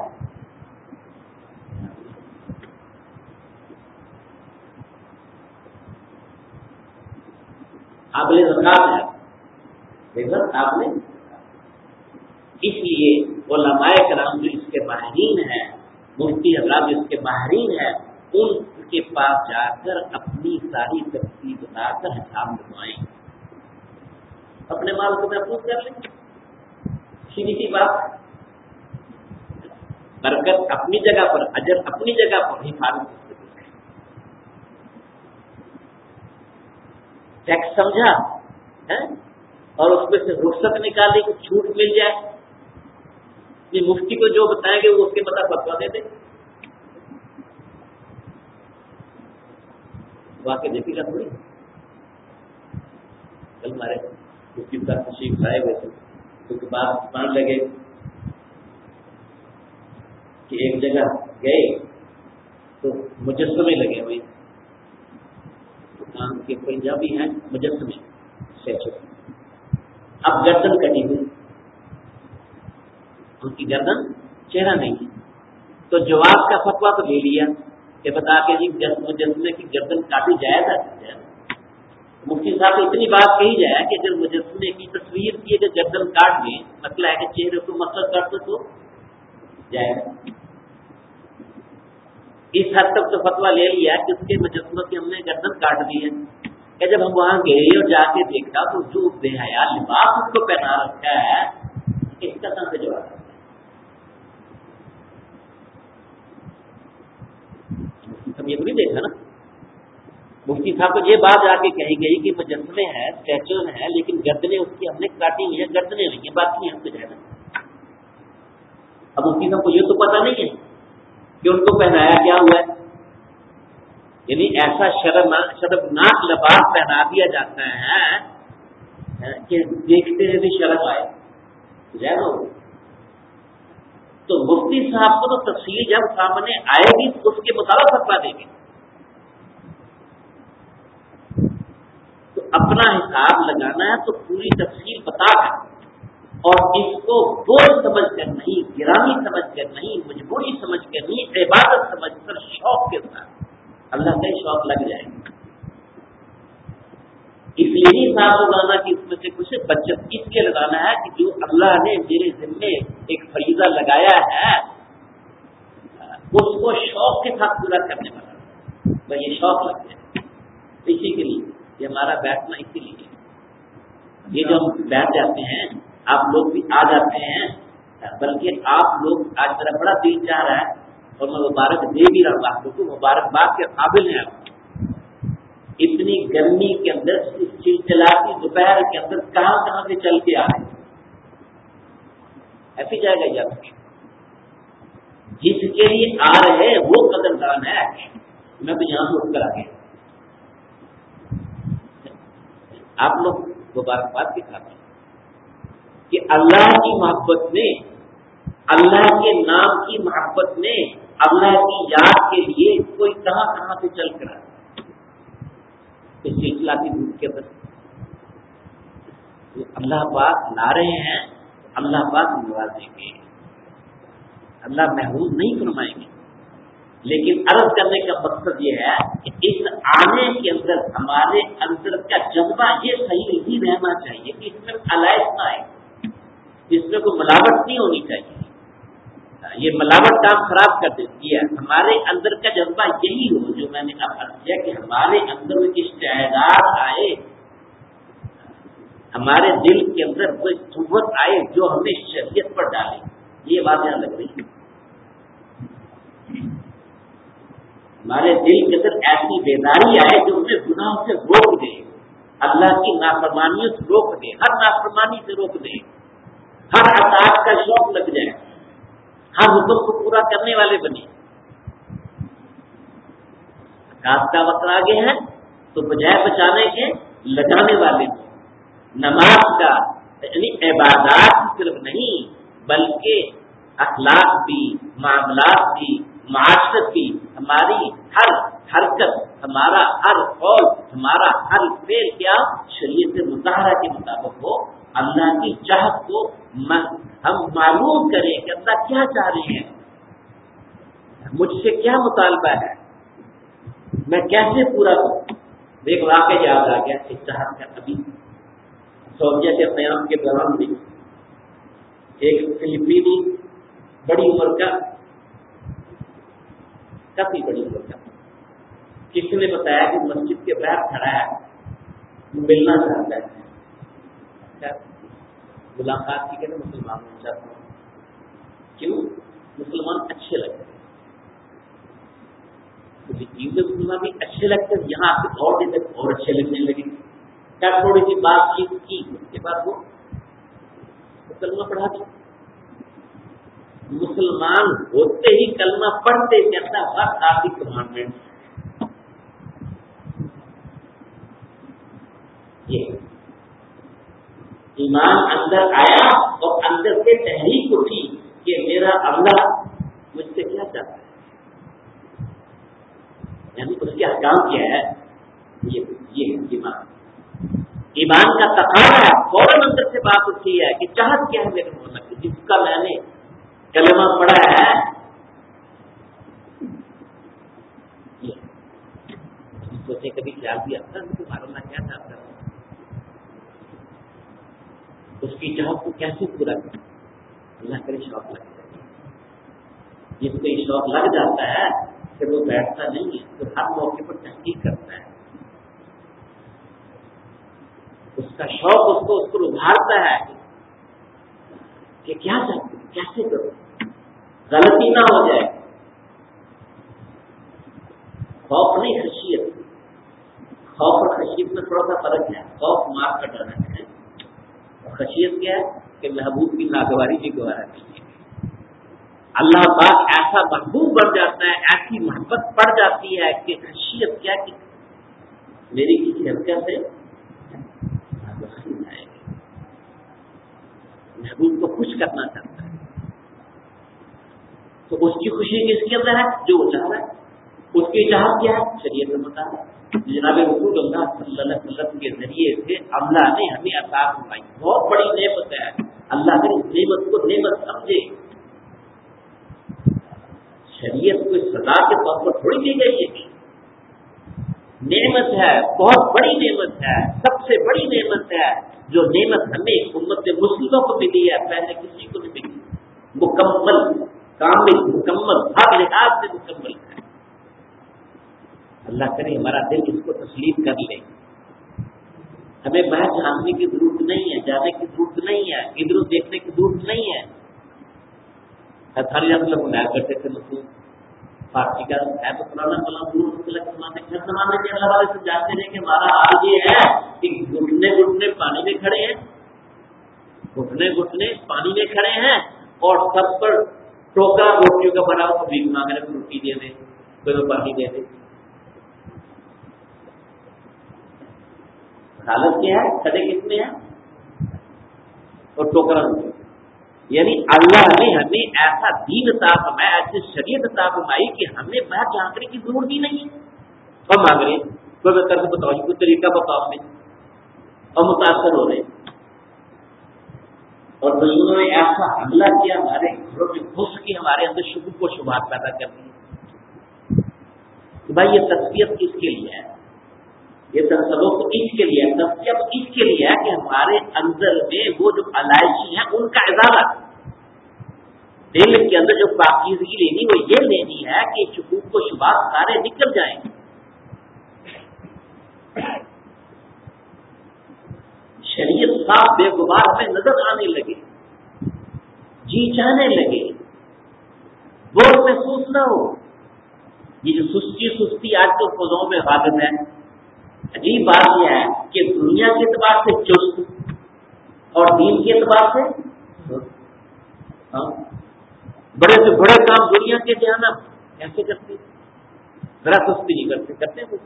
قابل زکات ہے زیور قابل. اس لیے علماء کرام جو اس کے ماہرین ہیں، مفتی حضرات جو اس کے ماہرین ہیں، ان کے پاس جا کر اپنی ساری تفصیل بتا کر حساب لگوائیں. اپنے مال کو محفوظ کر لیں. سیدھی سی بات. برکت اپنی جگہ پر، اجر اپنی جگہ پر، حفاظت. ٹیکس سمجھا اور اس میں سے رخصت نکالی کہ چھوٹ مل جائے. یہ مفتی کو جو بتائیں گے وہ اس کے مطابق فتوا دے دیں. واقع دیکھیے گا تھوڑی. کل ہمارے مفتی صاحب تشریف لائے ہوئے تھے کیونکہ بات مان لگے کہ ایک جگہ گئے تو مجسمے لگے ہوئے. دکان کے پنجابی ہیں مجسمے سیچو. اب گردن کٹی ہوئی، ان کی گردن چہرہ نہیں ہے. تو جواب کا فتوا تو لے لیا کہ بتا کے جی مجسمے کی گردن کاٹی جائے گا. مفتی صاحب کو اتنی بات کہی جائے کہ اگر مجسمے کی تصویر کی اگر گردن کاٹ دیں، مسئلہ ہے کہ چہرے کو مسئلہ کاٹ دو تو جائے گا. اس حد تک تو فتوا لے لیا کہ اس کے مجسمے کی ہم نے گردن کاٹ دی ہے. کہ جب ہم وہاں گئے اور جا کے دیکھا تو جو بے حیا لباس اس کو پہنا رکھا ہے اس کا کہاں سے جواب ہے؟ ہم یہ تو نہیں دیکھا نا. مفتی صاحب کو یہ بات آ کے کہی گئی کہ مجسمے ہیں، اسٹیچو ہیں، لیکن گردنیں اس کی ہم نے کاٹی ہوئی ہیں، گردنیں نہیں ہیں، باقی ہم سے جائے. اب مفتی صاحب کو یہ تو پتا نہیں ہے کہ ان کو پہنایا کیا ہوا ہے. یعنی ایسا شرم شرمناک لباس پہنا دیا جاتا ہے کہ دیکھتے ہوئے بھی شرم آئے جائے نا. تو مفتی صاحب کو تو تفصیل جب سامنے آئے گی تو اس کے مطابق فتوا دیں گے. تو اپنا حساب لگانا ہے تو پوری تفصیل بتا کر اور اس کو بوجھ سمجھ کر نہیں، گرامی سمجھ کر نہیں، مجبوری سمجھ کر نہیں، عبادت سمجھ کر شوق کے ساتھ. اللہ کا شوق لگ جائے گا. اس لیے ہی حساب لگانا کہ اس میں سے کچھ بچت اس کے لگانا ہے کہ جو اللہ نے میرے ذمے ایک فریضہ لگایا ہے اس کو شوق کے ساتھ پورا کرنے والا. بھائی یہ شوق لگ جائے. اسی کے لیے یہ ہمارا بیٹھنا اسی لیے، یہ جو ہم بیٹھ جاتے ہیں آپ لوگ بھی آ جاتے ہیں، بلکہ آپ لوگ آج میرا بڑا دل چاہ رہا ہے اور میں مبارک دے بھی رہا ہوں آپ لوگ کو، مبارکباد کے قابل ہیں آپ، اتنی گرمی کے اندر چلچلاتی دوپہر کے اندر کہاں کہاں سے چل کے آ رہے ایسی جائے گا یا جس کے لیے آ رہے وہ قدردان ہے، میں تو یہاں سے اٹھ کر آ گیا۔ آپ لوگ مبارکباد کے ساتھ کہ اللہ کی محبت میں، اللہ کے نام کی محبت میں، اللہ کی یاد کے لیے کوئی کہاں کہاں سے چل کر اس سلسلہ کی دودھ کے اندر اللہ پاک لا رہے ہیں، اللہ پاک نوازیں گے، اللہ محروم نہیں فرمائیں گے، لیکن عرض کرنے کا مقصد یہ ہے کہ اس آنے کے اندر ہمارے اندر کا جذبہ یہ صحیح نہیں رہنا چاہیے کہ اس میں علائق نہ آئے، اس میں کوئی ملاوٹ نہیں ہونی چاہیے، یہ ملاوٹ کام خراب کر دیتی ہے۔ ہمارے اندر کا جذبہ یہی ہو جو میں نے اب عرض کیا کہ ہمارے اندر وہ اشتہارات آئے، ہمارے دل کے اندر کوئی قوت آئے جو ہمیں شریعت پر ڈالے، یہ بات یہاں لگ رہی ہے۔ ہمارے دل کے اندر ایسی بیداری آئے جو ہمیں گناہوں سے روک دے، اللہ کی نافرمانیوں سے روک دے، ہر نافرمانی سے روک دے، ہر اطاعت کا شوق لگ جائے، ہر حکم کو پورا کرنے والے بنے۔ اطاعت کا وقت آگے ہے تو بجائے بچانے کے لگانے والے ہوں۔ نماز کا یعنی عبادات صرف نہیں بلکہ اخلاق بھی، معاملات بھی، معاشرت بھی، ہماری ہر حرکت، ہمارا ہر قول، ہمارا ہر فعل کیا شریعت مطہرہ کے مطابق ہو، اللہ کی چاہت کو ہم معلوم کریں کہ اللہ کیا چاہ رہے ہیں، مجھ سے کیا مطالبہ ہے، میں کیسے پورا کروں۔ ایک واقعہ یاد آ گیا کہ چاہت کا ابھی سعودیہ کے قیام کے دوران بھی ایک فلپینی بڑی عمر کا، کافی بڑی عمر کا، کسی نے بتایا کہ مسجد کے باہر کھڑا ہے، ملنا چاہتا ہے، ملاقات کی کہتے مسلمانوں چاہتا ہوں، کیوں؟ مسلمان اچھے لگتے ہیں، مجھے چیزیں مسلمان بھی اچھے لگتے ہیں، یہاں آپ اور دن تک اور اچھے لگنے لگے، کیا تھوڑی سی بات چیت کی، اس کے بعد وہ کلمہ پڑھا دیا۔ مسلمان ہوتے ہی کلمہ پڑھتے کہتا بس آپ کی کمانڈمنٹ، یہ ایمان اندر آیا اور اندر سے تحریک اٹھی کہ میرا اللہ مجھ سے کیا چاہتا ہے، یعنی اس کے احکام کیا ہے، یہ یہ ایمان ایمان کا تقاضا ہے، فوراً اندر سے بات اٹھی ہے کہ چاہت کیا ہے میرے مولا کی، جس کا میں نے کلمہ پڑھا ہے، سوچے کبھی خیال بھی آتا ہے تمہارا اللہ کیا چاہتا ہے، اس کی چاہت کو کیسے پورا کریں، اللہ کرے شوق لگ جائے، جس کو یہ شوق لگ جاتا ہے پھر وہ بیٹھتا نہیں ہے، تو ہر موقع پر تحقیق کرتا ہے، اس کا شوق اس کو اس کو ابھارتا ہے کہ کیا چاہتے کیسے کرو، غلطی نہ ہو جائے، خوف نہیں خشیت، خوف اور خشیت میں تھوڑا سا فرق ہے، خوف مار کا ڈر ہے اور خشیت کیا ہے کہ محبوب کی ناگواری کی گوارا نہیں ہے، اللہ پاک ایسا محبوب بن جاتا ہے، ایسی محبت پڑ جاتی ہے کہ خشیت کیا کہ میری کسی حرکت سے محبوب کو خوش کرنا چاہتا ہے، تو اس کی خوشی کس کے اندر ہے جو وہ چاہ رہا ہے، اس کی چاہت کیا ہے شریعت میں مطابق جناب رسول اللہ صلی اللہ علیہ وسلم کے ذریعے سے اللہ نے ہمیں عطا فرمائی، بہت بڑی نعمت ہے، اللہ نے اس نعمت کو نعمت سمجھے، شریعت کو سزا کے طور پر تھوڑی دی گئی ہے، نعمت ہے، بہت بڑی نعمت ہے، سب سے بڑی نعمت ہے، جو نعمت ہمیں امت مسلموں کو ملی ہے پہلے کسی کو نہیں ملی، مکمل کامل مکمل ہر لحاظ سے مکمل ہے، اللہ کرے ہمارا دل اس کو تسلیم کر لے ہمیں باہر جاننے کی ضرورت نہیں ہے، جانے کی ضرورت نہیں ہے، ادھر دیکھنے کی ضرورت نہیں ہے. ہر لوگ نیا کرتے تھے مسلم پارٹی کا ہے تو پرانا پلا زمانے ہر زمانے کے اللہ والے سے جانتے ہیں کہ ہمارا حال یہ ہے کہ گھٹنے گھٹنے پانی میں کھڑے ہیں، گھٹنے گھٹنے پانی میں کھڑے ہیں اور سب پر ٹوکرا روٹیوں کا بنا ہوا بھیک مانگ رہے، روٹی دے دے کوئی پانی دے دے. حالت کیا ہے؟ کھڑے کس میں ہے اور ٹوکرا روٹی. یعنی اللہ نے ہمیں ایسا دین عطا فرمایا، ایسی شریعت عطا فرمائی کہ ہمیں باہر جھانکنے کی ضرورت ہی نہیں ہے. اور مانگ رہے کوئی بہتر سے بتاؤ، کوئی طریقہ بتاؤ ہمیں، اور متاثر ہو رہے. اور دشمنوں نے ایسا حملہ کیا ہمارے گھروں میں گھس کے ہمارے اندر شکوک و شبہات پیدا کر دی کہ بھائی یہ تصفیت کس کے لیے ہے، یہ تصوف اس کے لیے ہے، تصفیت اس کے لیے ہے کہ ہمارے اندر میں وہ جو علائشی ہیں ان کا ازالہ، دل کے اندر جو پاکیزگی لینی وہ یہ لینی ہے کہ شکوک و شبہات سارے نکل جائیں. شریعت صاف بے غبار میں نظر آنے لگے، جی چاہنے لگے، بور محسوس نہ ہو. یہ جو سستی سستی آج تو فضوں میں غالب ہے. عجیب بات یہ ہے کہ دنیا کے اعتبار سے چست اور دین کے اعتبار سے ہاں بڑے سے بڑے کام دنیا کے جانا کیسے کرتے، ذرا سستی نہیں کرتے کرتے وہ.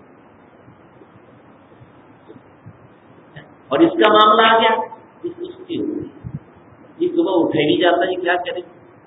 اور اس کا معاملہ آ گیا اس سستی ہو گئی، یہ صبح اٹھے نہیں جاتا، یہ کیا کرے.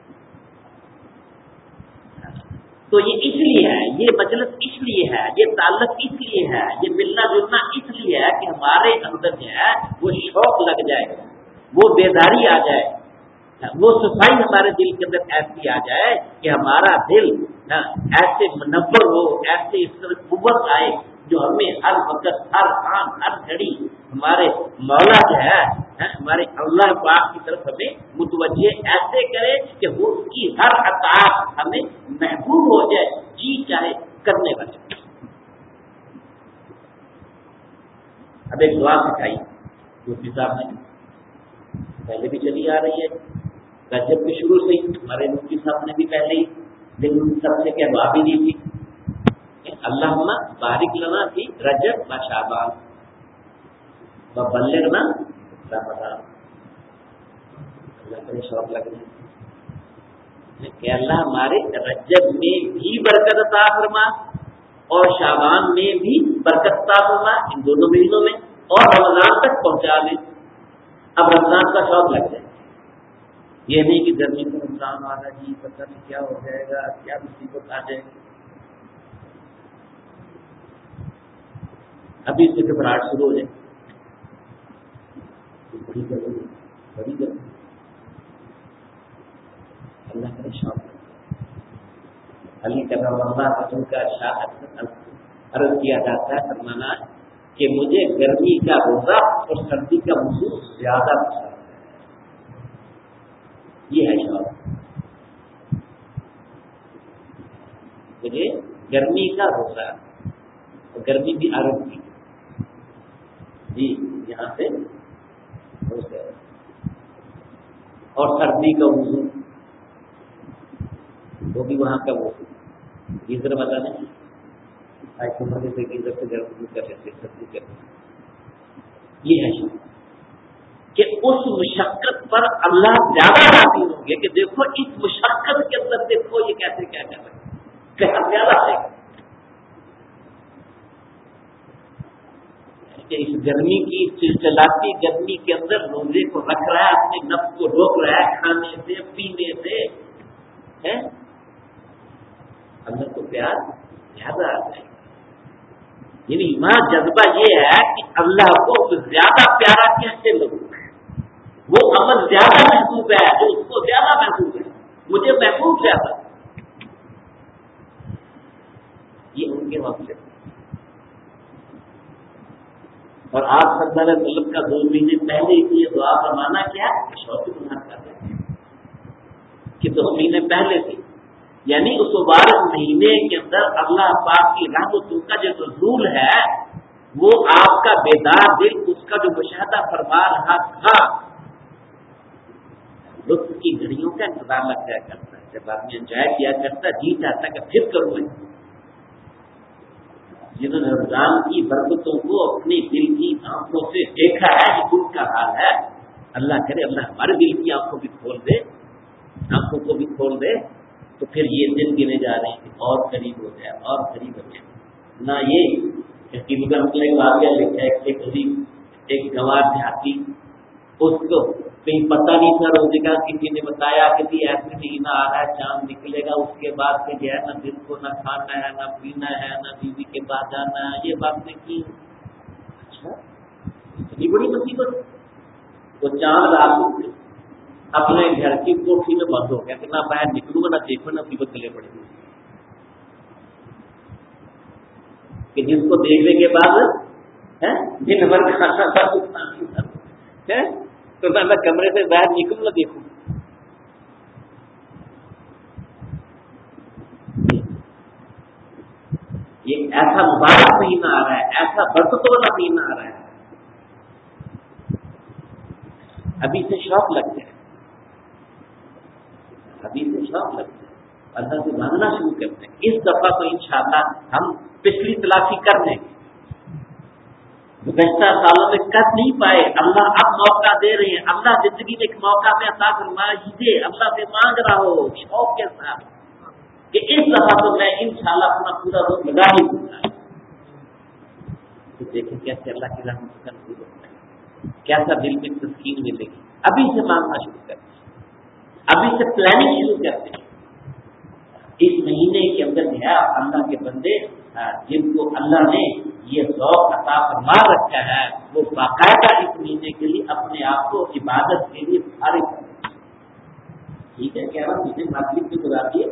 تو یہ اس لیے ہے، یہ مجلس اس لیے ہے، یہ تعلق اس لیے ہے، یہ ملنا جلنا اس لیے ہے کہ ہمارے اندر جو ہے وہ شوق لگ جائے، وہ بیداری آ جائے، وہ صفائی ہمارے دل کے اندر ایسی آ جائے کہ ہمارا دل ایسے منور ہو، ایسے اس طرح قوت آئے جو ہمیں ہر وقت ہر آن ہر گھڑی ہمارے مولا جو ہے ہمارے اللہ پاک کی طرف ہمیں متوجہ ایسے کرے کہ وہ اس کی ہر اطاعت ہمیں محبوب ہو جائے، جی چاہے کرنے والے. اب ایک دعا سکھائی مفتی صاحب نے، پہلے بھی چلی آ رہی ہے رجب کے شروع سے ہی، ہمارے مفتی صاحب نے بھی پہلے ہی لیکن سب سے کیا دعا بھی دی تھی، اللہم بارک لنا فی رجب و شعبان و بلغنا رمضان. اللہ کا شوق لگ رہا ہے کہ اللہ ہمارے رجب میں بھی برکت عطا فرما اور شعبان میں بھی برکت عطا فرما، ان دونوں مہینوں میں، اور رمضان تک پہنچا لے. اب رمضان کا شوق لگ جائے، یہ نہیں کہ گرمی کا رمضان آ رہا جی پتہ نہیں کیا ہو جائے گا، کیا مصیبت آ جائے گی. ابھی سے گھبراہٹ شروع ہو جائے، بڑی گرمی بڑی گرمی. اللہ کا شوق علی کرم اللہ رسول کا ارشاد عرض کیا جاتا ہے، فرمانا کہ مجھے گرمی کا روزہ اور سردی کا وضو زیادہ پسند ہے. یہ ہے شوق، مجھے گرمی کا روزہ اور گرمی بھی عرب کی جی یہاں سے اور سردی کا وضو وہ بھی وہاں کا وضو گیزر والا نہیں، آج تو مزے سے گیزر سے گرم وضو کر لیتے سردی کر لیتے. یہ ہے شوق کہ اس مشقت پر اللہ زیادہ راضی ہوں گے کہ دیکھو اس مشقت کے اندر دیکھو یہ کیسے کیا کر رہے ہیں، کیا زیادہ ہے کہ اس گرمی کی چلچلاتی گرمی کے اندر روزے کو رکھ رہا ہے، اپنے نفس کو روک رہا ہے کھانے سے پینے سے، ہے اللہ کو پیار زیادہ آ جائے گا. یعنی وہاں جذبہ یہ ہے کہ اللہ کو زیادہ پیارا کیسے لگوں، وہ عمل زیادہ محبوب ہے جو اس کو زیادہ محبوب ہے، مجھے محبوب زیادہ. یہ ان کے وقت سے اور آپ صلی اللہ علیہ وسلم کا دو مہینے پہلے ہی یہ دعا فرمانا کیا شوق گناہ کر رہے ہیں کہ دو مہینے پہلے سے، یعنی اس مبارک مہینے کے اندر اللہ پاک کی رحمتوں کا جو نزول ہے وہ آپ کا بیدار دل اس کا جو مشاہدہ فرما رہا تھا، لطف کی گھڑیوں کا انتظار لگ جایا کرتا ہے. جب آدمی انجوائے کیا کرتا ہے، جی چاہتا ہے کہ پھر کروں میں. جنہوں نے رمضان کی برکتوں کو اپنی دل کی آنکھوں سے دیکھا ہے کہ ان کا حال ہے، اللہ کرے اللہ ہمارے دل کی آنکھوں بھی کھول دے، آنکھوں کو بھی کھول دے. تو پھر یہ دن گنے جا رہے ہیں کہ اور قریب ہو جائے اور قریب ہو جائے. نہ یہ کہ ایک واقعہ لکھا ہے، ایک غریب ایک گنوار دیہاتی، اس کو کہیں پتہ نہیں تھا روزے کا، کسی نے بتایا کہ ایسے مہینہ آ رہا ہے چاند نکلے گا، اس کے بعد سے جو ہے نہ دل کو نہ کھانا ہے نہ پینا ہے نہ بیوی کے پاس جانا ہے. یہ بات نے کی اچھا اتنی بڑی مصیبت. وہ چاند رات اپنے گھر کی کوٹھی میں بند ہو گیا کہ نہ باہر نکلوں گا نہ دیکھو نہ مصیبت گلے پڑے گی، کہ جس کو دیکھنے کے بعد دن بھر کھانا تھا تو میں کمرے سے باہر نکلوں نہ دیکھوں. یہ ایسا مبارک مہینہ آ رہا ہے، ایسا برکت والا مہینہ آ رہا ہے، ابھی سے شوق لگ جائے، ابھی سے شوق لگ جائے، اللہ سے مانگنا شروع کرتے ہیں. اس دفعہ تو انشاءاللہ ہم پچھلی تلافی کر لیں گے. گزشتہ سالوں میں کر نہیں پائے، اللہ اب موقع دے رہے ہیں. اللہ زندگی میں ایک موقع میں عطا فرمائیے، اللہ سے مانگ رہا ہو شوق کے ساتھ کہ اس دفعہ تو میں انشاءاللہ اپنا پورا روز لگا ہی دوں گا. تو دیکھیں کیسے اللہ کی رحمت کا نزول ہوتا ہے، کیسا دل میں تسکین ملے گی. ابھی سے مانگنا شروع کرتے ہیں، ابھی سے پلاننگ شروع کرتے ہیں. اس مہینے کے اندر جو ہے اللہ کے بندے جن کو اللہ نے یہ ذوق عطا فرما رکھا ہے، وہ باقاعدہ اس مہینے کے لیے اپنے آپ کو عبادت کے لیے فارغ کرتے ہیں. ٹھیک ہے کیا بات مجھے مارکیٹ میں گزار دیے.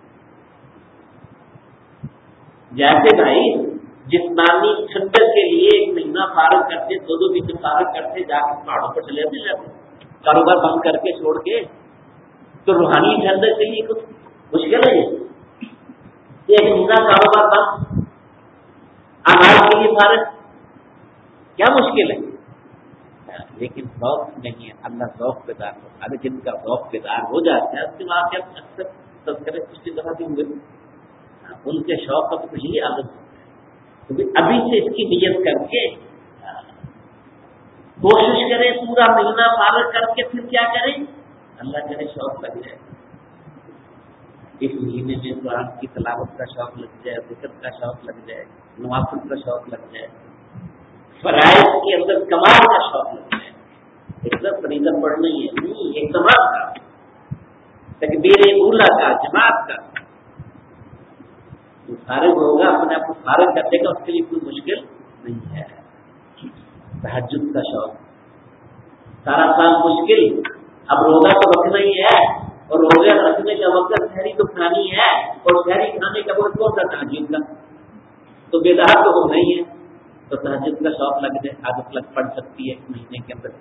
جیسے بھائی جسمانی ٹھنڈک کے لیے ایک مہینہ فارغ کرتے، دو دو مہینے فارغ کرتے، جا کے پہاڑوں پر چلے جاتے جاتے کاروبار بند کر کے چھوڑ کے، تو روحانی ٹھنڈک کے لیے کچھ مشکل ہے. یہ ایک مہینہ کاروبار بند، آناج کے لیے فارغ، کیا مشکل ہے؟ لیکن ذوق نہیں ہے. اللہ ذوق بیدار ہو، ارے جن کا ذوق بیدار ہو جاتا ہے اس کے واقعات اکثر تذکرے پچھلی دفعہ بھی ہوئے، ان کے شوق کا کچھ ہی عادت ہوتا ہے. ابھی سے اس کی نیت کر کے کوشش کریں، پورا مہینہ فارغ کر کے پھر کیا کریں، اللہ کرے شوق لگ جائے. اس مہینے میں قرآن کی تلاوت کا شوق لگ جائے، ذکر کا شوق لگ جائے، نوافل کا شوق لگ جائے، فرائض کے اندر کمال کا شوق لگ جائے. ایک دم فریضہ پڑھنا ہی ہے نہیں، ایک جماعت کا تکبیر اولا کا جماعت کا جو فارغ ہوگا اپنے آپ کو فارغ کر دے گا، اس کے لیے کوئی مشکل نہیں ہے. تہجد کا شوق، سارا سال مشکل، اب روزہ تو رکھنا ہی ہے، اور روزہ رکھنے کا وقت شہری تو کھانی ہے، اور شہری کھانے کا وقت کون سا تہجد کا، تو بیدار تو ہونا ہی ہے. تو تہجد کا شوق لگ جائے، عادت لگ پڑ سکتی ہے ایک مہینے کے اندر.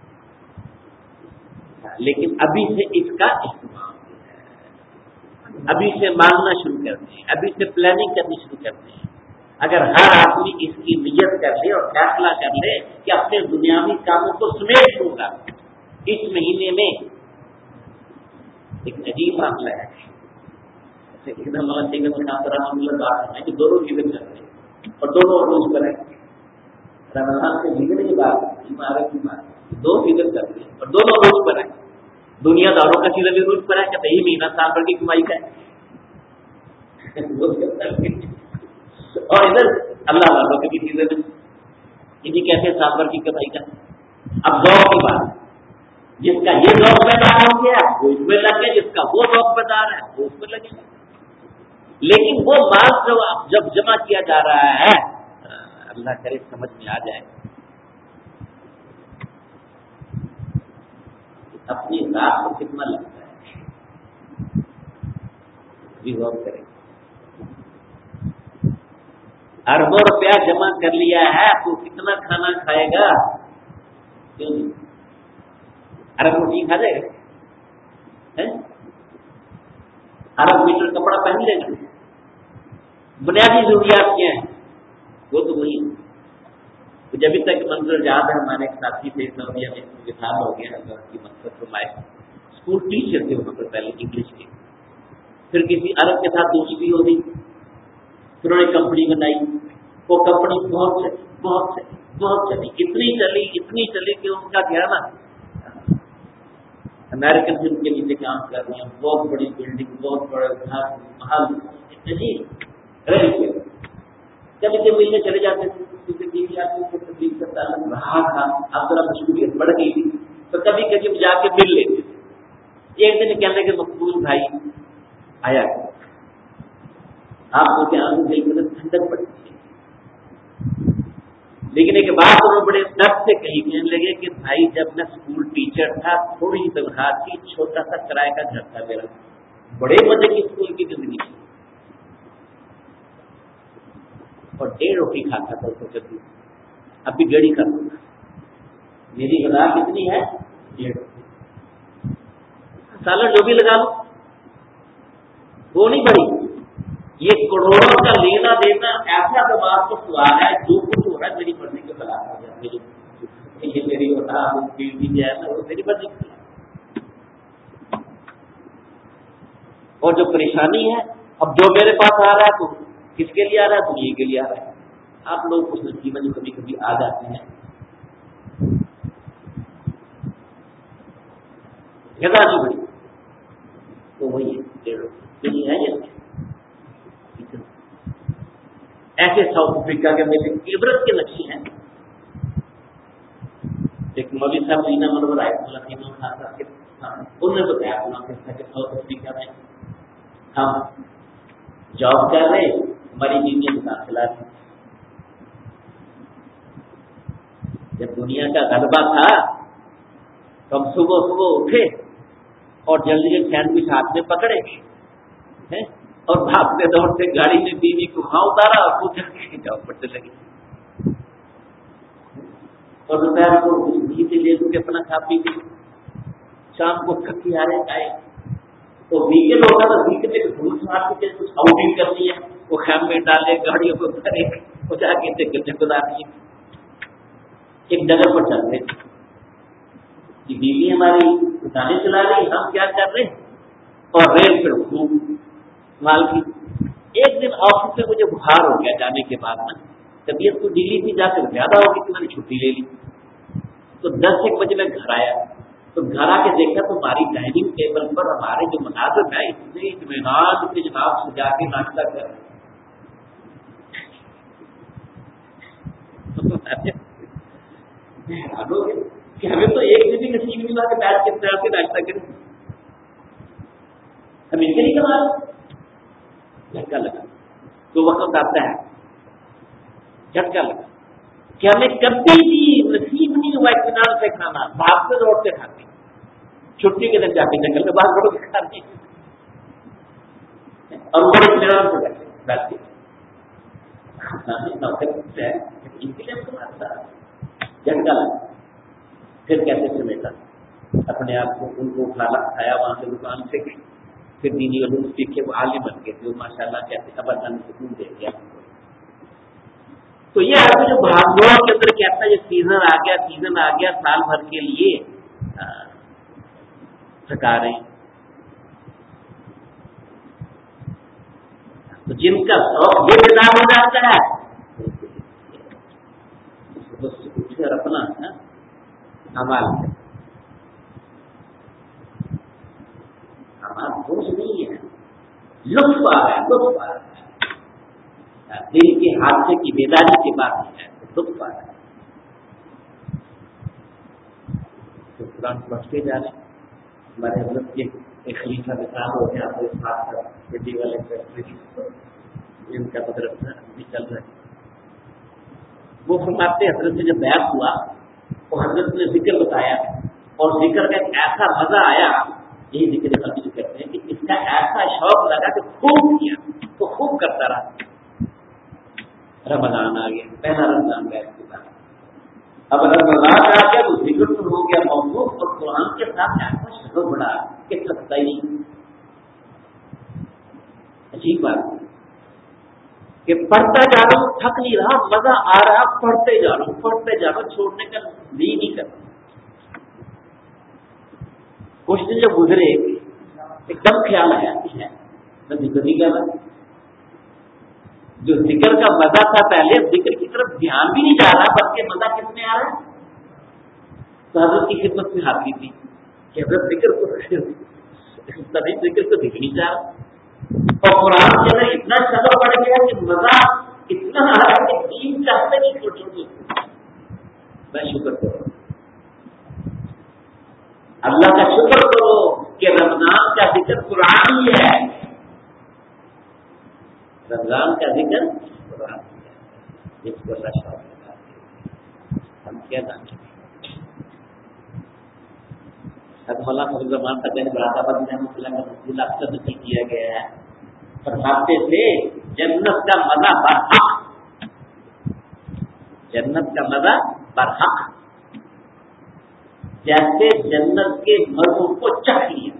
لیکن ابھی سے اس کا استعمال ہے، ابھی سے مانگنا شروع کرتے ہیں، ابھی سے پلاننگ کرنی شروع کرتے ہیں. اگر ہر آدمی اس کی نیت کر لے اور فیصلہ کر لے کہ اپنے دنیاوی کاموں کو سمیٹ لوں گا اس مہینے میں. ایک عجیب معاملہ ہے، ایک دم کہ دونوں فکر کر رہے ہیں اور دونوں عروج پر ہیں. رمضان سے بگڑنے کی بات، عمارت کی بات، دو فکر کر رہے ہیں اور دونوں عروج پر ہیں. دنیا داروں کا سیزن عروج پر ہے کہ صحیح مہینہ سال بھر کی کمائی کا ہے، اور ادھر اللہ والوں کے بھی سیزن ہے، انہیں کیسے سال بھر کی کمائی کا. اب ذوق کی بات، جس کا یہ ذوق پیدا ہو گیا وہ اس میں لگ گیا، جس کا وہ ذوق پیدا ہے وہ اس میں لگے گا. لیکن وہ مال جو جب جمع کیا جا رہا ہے، اللہ کرے سمجھ میں آ جائے اپنی ذات کو کتنا لگتا ہے، بھی غور کریں. اربوں روپیہ جمع کر لیا ہے تو کتنا کھانا کھائے گا؟ کیوں نہیں؟ ارب روٹی کھا جائے گا، ارب میٹر کپڑا پہن لے گا. بنیادی ضروریات کیا ہیں وہ تو وہی جب تک منظر یاد ہے، ہمارے ایک ساتھی تھے سعودیہ میں انتقال ہو گیا، اللہ کی مقصد فرمائے، اسکول ٹیچر تھے وہاں پر پہلے انگلش کے، پھر کسی عرب کے ساتھ دوستی ہو گئی، پھر انہوں نے کمپنی بنائی، وہ کمپنی بہت چلی بہت چلی بہت چلی اتنی چلی اتنی چلی کہ ان کا کیا نا امریکن فلم کے نیچے کام کر رہے ہیں، بہت بڑی بلڈنگ، بہت بڑے گھر محل، اتنی کبھی کبھی ملنے چلے جاتے تھے، کسی بیوی آدمی سے تکلیف کا تعلق رہا تھا، اب ذرا مشغولیت بڑھ گئی تھی تو کبھی کبھی جا کے مل لیتے تھے۔ ایک دن کہنے کے مقبول بھائی آیا، آپ کو کیا دل میں ٹھنڈک پڑتی ہے، لیکن ایک بات انہوں نے بڑے درد سے کہی، کہنے لگے کہ بھائی جب میں اسکول ٹیچر تھا تھوڑی تنخواہ تھی، چھوٹا سا کرایہ کا گھر تھا میرا، بڑے مزے کی اسکول کی زندگی تھی، اور ڈیڑھ روٹی کھاتا تھا اس وقت، اب بھی گڑی کر دوں گا، میری غذا کتنی ہے ڈیڑھ روٹی، سالن جو بھی لگا لو وہ نہیں بڑی، یہ کروڑوں کا لینا دینا ایسا دماغ کو سوال ہے، جو کچھ ہو رہا ہے میری مرضی کے خلاف ہو جائے، یہ میری بیوی جو ہے نا وہ میری مرضی کے خلاف، اور جو پریشانی ہے اب جو میرے پاس آ رہا ہے تو کس کے لیے آ رہا ہے؟ دنیا کے لیے آ رہا ہے۔ آپ لوگ اس نصیبت میں کبھی کبھی آ جاتے ہیں، جگہ نہیں بڑی تو وہی ہے یہ ایسے ساؤتھ افریقہ کے میرے عبرت کے نقشے ہیں۔ ایک مولوی صاحب مدینہ منورہ آئے، انہوں نے بتایا کہ ساؤتھ افریقہ میں ہم جاب کر رہے، ہماری بیویاں دکان چلا رہی، جب دنیا کا غلبہ تھا تو ہم صبح صبح اٹھے اور جلدی جلدی سینڈوچ ہاتھ میں پکڑے اور بھاگتے دوڑتے گاڑی میں بیوی کو وہاں اتارا اور پوچھا کہ جاب پڑتے لگی، اور دوپہر کو گھی سے لے لوں کہ اپنا کھا پی کے شام کو تھکی آ رہے آئے تو ویکینڈ ہوگا تو ویکینڈ میں گھوم مار کے کچھ آؤٹنگ کرنی ہے، وہ خیم میں ڈالے گاڑیوں کو کرے وہ جا کے گزارنی ہے، ایک جگہ پر چل رہے کہ بیوی ہماری دکانیں چلا رہی، ہم کیا کر رہے اور ریل پہ خوب مال کی۔ ایک دن آفس سے مجھے بخار ہو گیا جانے کے بعد میں، طبیعت کو ڈیلی تھی، جا کر زیادہ ہوگی کہ میں نے چھٹی لے لی، تو دس ایک بجے میں گھر آیا تو گھر آ کے دیکھا تو ہماری ڈائننگ ٹیبل پر ہمارے جو مناظر ہے اتنے اطمینان سے جناب سجا کے ناشتہ کر رہے کہ ہمیں تو ایک دن بھی نصیب نہیں ہوا کہ بیٹھ کے طرح سے ناشتہ کریں، ہم ان کے لیے کما جھٹکا لگا تو وقت آتا ہے، جھٹکا لگا کہ ہمیں کبھی بھی نصیب نہیں ہوا اطمینان سے کھانا، بھاگتے دوڑتے کھاتے، چھٹی کے دن جا کے جنگل میں باہر دوڑ کے کھاتے اور بڑے اطمینان سے بیٹھتے ان کے لیے کماتا، جھٹکا لگا، پھر کیسے سمیٹا اپنے آپ کو، ان کو کھانا کھایا وہاں سے دکان سے، پھر دینی علوم سیکھے، وہ عالم بن گئے جو ماشاء اللہ کہتے اب اللہ نے سکون دے دیا۔ تو یہ آپ جو بھاگ دوڑ کے اندر کہتا ہے یہ سیزن آ گیا سیزن آ گیا سال بھر کے لیے تھکا رہے ہیں، تو جن کا شوق یہ پیدا ہو جاتا ہے اٹھ کر اپنا عمل ہمارا بوجھ نہیں ہے، لطف آ رہا ہے، لطف آ رہا ہے، دل کے حادثے کی بیداری کے بعد نہیں ہے، لطف آ رہا ہے، تو قرآن پڑھتے جا رہے ہیں۔ ہمارے حضرت کے ایک خلیفہ مثال ہو گیا تو اس بات کا گڈی والے جن کا مدرسہ بھی چل رہا ہے، وہ فرماتے حضرت سے جب بیعت ہوا تو حضرت نے ذکر بتایا اور ذکر کا ایک ایسا مزہ آیا، یہی ذکر خلقی کرتے ہیں کہ اس کا ایسا شوق لگا کہ خوب کیا تو خوب کرتا رہا۔ رمضان آ گیا، پہلا رمضان گیا، اس کے بعد اب رمضان آ گیا تو ذکر تو ہو گیا موضوع، اور قرآن کے ساتھ ایسا شوق بڑھا کہ تھکتا ہی نہیں۔ عجیب بات کہ پڑھتا جا رہا ہوں، تھک نہیں رہا، مزہ آ رہا، پڑھتے جا رہا ہوں پڑھتے جا رہا ہوں چھوڑنے کا بھی نہیں کرتا. کچھ دن جب گزرے ایک دم خیال آیا ہے میں ذکر نہیں کر رہا، جو ذکر کا مزہ تھا پہلے ذکر کی طرف دھیان بھی نہیں جا رہا بلکہ مزہ کس میں آ رہا ہے. تو حضرت کی خدمت میں حاضری تھی کہ حضرت ذکر کو تبھی ذکر کو دکھ نہیں چاہ رہا اور قرآن کے اندر اتنا شبر پڑ گیا کہ مزہ اتنا آ رہا ہے کہ دین چاہتے نہیں چھوڑ چھوڑ دو. میں شکر کروں اللہ کا شکر کرو کہ رمضان کا ذکر قرآن ہی ہے. رمضان کا ذکر قرآن جس کو اللہ شاہ ہم کیا جانتے ہیں. مولانا فضل الرحمان کا جن براد آباد رحمۃ اللہ کا رسول اکثر نقل کیا گیا ہے فرماتے تھے جنت کا مزہ برحق، جنت کا مزہ برحق جیسے جنت کے مزوں کو چکھ لیا.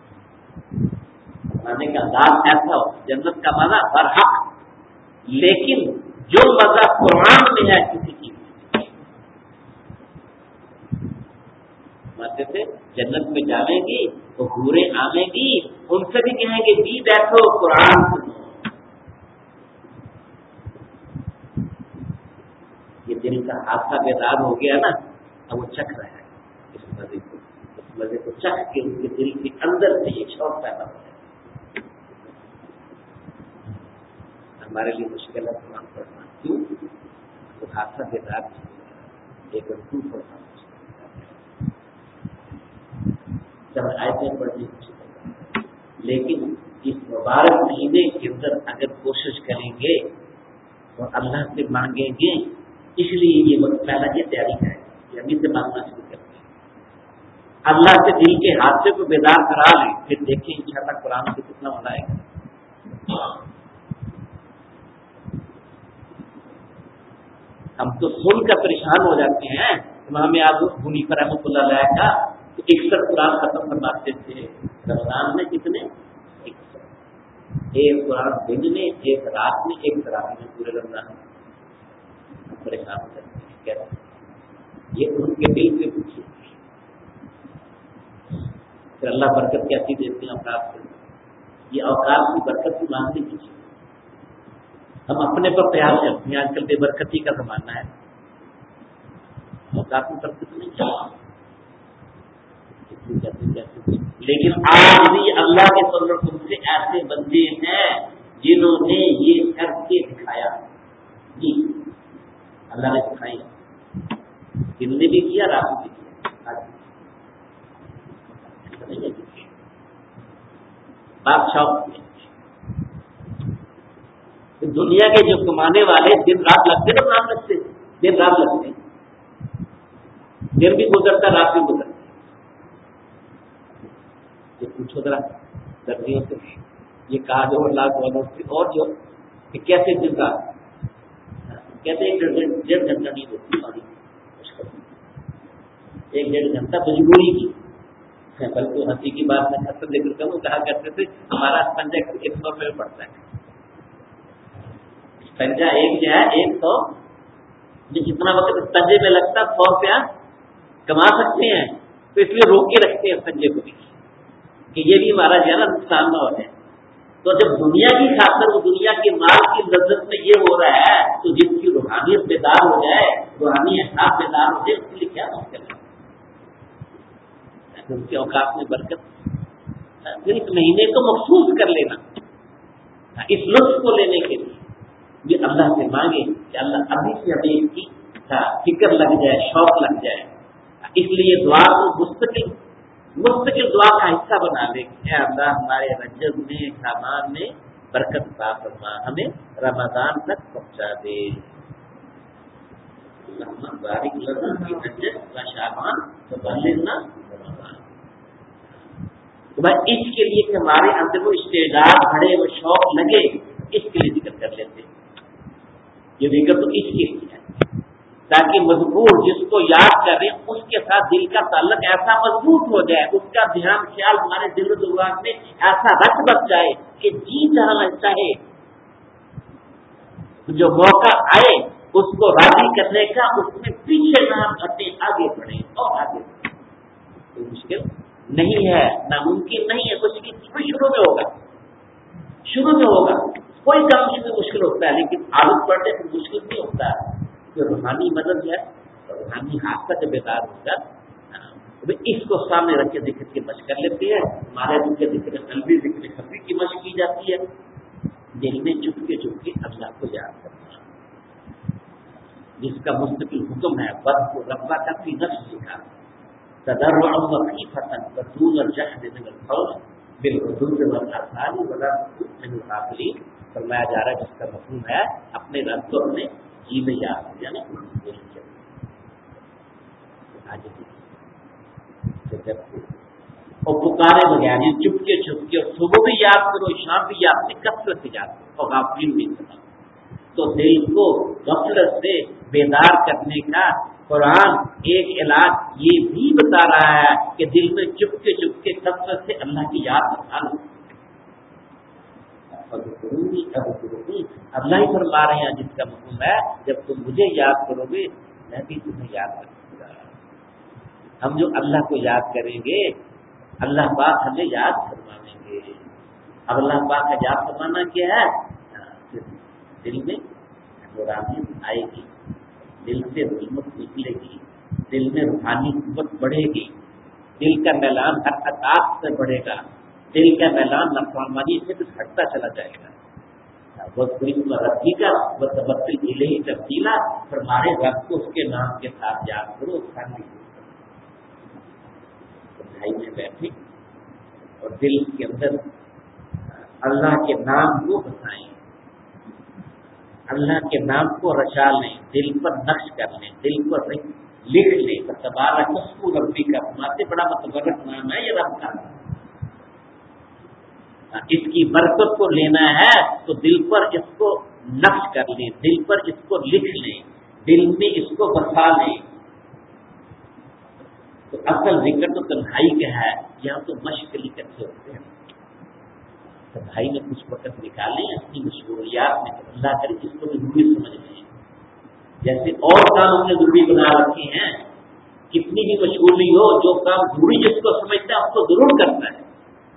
کھانے کا انداز ایسا ہو جنت کا مزہ برحق، لیکن جو مزہ قرآن میں ہے کسی چیز مانتے تھے جنت میں جانے گی تو حوریں آنے گی ان سے بھی کہیں گے بھی بیٹھو قرآن سنو. یہ دل کا حادثہ بیدار ہو گیا نا اب وہ چکھ رہا ہے اس مزے کو، اس مزے کو چکھ کے ان کے دل کے اندر سے یہ شوق پیدا ہو جائے. ہمارے لیے مشکل ہے قرآن پڑھنا، کیوں؟ وہ حادثہ بیدار ایک رسول پڑھنا جب آیتیں پڑھنی مشکل، لیکن اس مبارک مہینے کے اندر اگر کوشش کریں گے اور اللہ سے مانگیں گے، اس لیے یہ وقت پہلا یہ تیاری ہے کہ ابھی سے مانگنا شروع کریں گے. اللہ سے دل کے حادثے کو بیدار کرا لیں پھر دیکھیں انشاءاللہ قرآن سے کتنا مزہ آئے گا. ہم تو سن کر پریشان ہو جاتے ہیں. امام ابو حنیفہ رحمۃ اللہ علیہ کا اکسٹھ قرآن ختم فرماتے تھے رمضان میں. کتنے؟ ایک قرآن دن میں، ایک رات میں، ایک تراویح میں، پورے رمضان میں. پریشان ہو جاتے ہیں کیسے؟ یہ ان کے دل سے پوچھیے پھر اللہ برکت کیسی دیتے ہیں اوقات سے. یہ اوقات کی برکت کی مانگنی کیجیے. ہم اپنے پر پیار کرتے ہیں، آج کل بے برکتی کا زمانہ ہے، اوقات میں برکت نہیں چاہیے. لیکن آج بھی اللہ کے فضل و کرم سے ایسے بندے ہیں جنہوں نے یہ کر کے دکھایا. جی اللہ نے سکھائی، دن نے بھی کیا، رات میں بھی کیا. بادشاہ دنیا کے جو کمانے والے دن رات لگتے نا نام لگتے دن رات لگتے، دن بھی گزرتا رات بھی گزرتا. یہ پوچھو ذرا درمیوں سے یہ کہا جو اللہ والوں سے اور جو کہ کیسے دن رات کہتے ایک ڈیڑھ گھنٹہ نہیں ہوتی پانی ایک ڈیڑھ گھنٹہ مجبوری کی. بلکہ ہنسی کی بات میں اکثر ذکر کروں کہا کرتے تھے ہمارا پنجا ایک سو روپئے میں پڑتا ہے. پنجا ایک جو ہے ایک سو جتنا وقت پنجے میں لگتا سو روپیہ کما سکتے ہیں، تو اس لیے روک کے رکھتے ہیں پنجے کو بھی کہ یہ بھی ہمارا جو ہے نا نقصان نہ ہو جائے. تو جب دنیا کی خاطر وہ دنیا کے مال کی لذت میں یہ ہو رہا ہے تو جس کی روحانیت بیدار ہو جائے، روحانی احساس بیدار ہو جائے، اس کے لیے کیا مشکل ہے. ان کے اوقات میں برکت پھر اس مہینے کو مخصوص کر لینا اس لطف کو لینے کے لیے یہ اللہ سے مانگے کہ اللہ ابھی سے ابھی اس کی فکر لگ جائے، شوق لگ جائے. اس لیے دعا کو مستقل مستقل دعا کا حصہ بنا لے کہ اللہ ہمارے رجب میں شعبان میں برکت عطا فرما، ہمیں رمضان تک پہنچا دے. اللہ بارک لنا فی رجب و شعبان وبلغنا رمضان. تو بھائی اس کے لیے کہ ہمارے اندر وہ استعداد بڑھے، وہ شوق لگے، اس کے لیے ذکر کر لیتے. یہ ذکر تو اس کے لیے ہے تاکہ مضبوط جس کو یاد کریں اس کے ساتھ دل کا تعلق ایسا مضبوط ہو جائے، اس کا دھیان خیال ہمارے دل و دماغ میں ایسا رکھ بس جائے کہ جی چاہنا چاہے جو موقع آئے اس کو راضی کرنے کا، اس میں پیچھے نہ ہٹے، آگے بڑھے اور آگے بڑھے. کوئی مشکل نہیں ہے، ناممکن نہیں ہے. کچھ بھی شروع میں ہوگا، شروع میں ہوگا. کوئی کام شروع میں مشکل ہوتا ہے، لیکن عادت پڑنے سے مشکل نہیں ہوتا ہے. جو روحانی مدد ہے، روحانی حادثہ جب بیدار ہوگا، اس کو سامنے رکھ کے ذکر کی مشق کر لیتے ہیں. ہمارے دل کے ذکر قلبی، ذکر خفی کی مشق کی جاتی ہے. دل میں چپ کے چپ کے اللہ کو یاد کرنا، جس کا مستقل حکم ہے. بد کو ربا کا فی نفس لکھا، تضرعا وخیفۃ ودون الجهر من القول بالغدو والآصال ولا تكن من الغافلین. فرمایا جا رہا ہے جس کا مفہوم ہے اپنے رب کو اپنے جی میں یاد، یعنی آج اور پکارے بغیر چپ کے چپ کے، اور صبح بھی یاد کرو، شام بھی یاد کرو، کثرت سے یاد کرو اور غافلین بھی کرو. تو دل کو غفلت سے بیدار کرنے کا قرآن ایک علاج یہ بھی بتا رہا ہے کہ دل میں چپ کے چپ کے کثرت سے اللہ کی یاد بتا لو. اللہ ہی فرما رہے ہیں جس کا مفہوم ہے جب تم مجھے یاد کرو گے میں بھی تمہیں یاد رکھوں گا. ہم جو اللہ کو یاد کریں گے اللہ پاک ہمیں یاد فرمائیں گے. اب اللہ پاک کا یاد فرمانا کیا ہے؟ دل میں نورانیت آئے گی، دل سے ظلمت نکلے گی، دل میں روحانی قوت بڑھے گی، دل کا میلان ہر اطاعت سے بڑھے گا، دل کا میلان نافرمانی سے تو ہٹتا چلا جائے گا. وہ ربی کا وہ تبدل الہی تبدیلا، ہمارے رب کو اس کے نام کے ساتھ یاد کرو. بھائی میں بیٹھے اور دل کے اندر اللہ کے نام کو بتائیں، اللہ کے نام کو رچا لیں، دل پر نقش کر لیں، دل پر لکھ لیں. تبارک اسم ربی کا ہمارے بڑا متبرک نام ہے یہ رب کا. اس کی برکت کو لینا ہے تو دل پر اس کو نقش کر لیں، دل پر اس کو لکھ لیں، دل میں اس کو بسا لیں. تو اصل ذکر تو تنہائی کا ہے. یہاں تو مشق اکٹھے ہوتے ہیں. تنہائی میں کچھ وقت نکالیں اپنی مشغولیات میں، اللہ کرے جس کو بھی ضروری سمجھ لیں. جیسے اور کام ہم نے ضروری بنا رکھے ہیں، کتنی بھی مشغولی ہو، جو کام ضروری جس کو سمجھتا ہے اس کو ضرور کرتا ہے.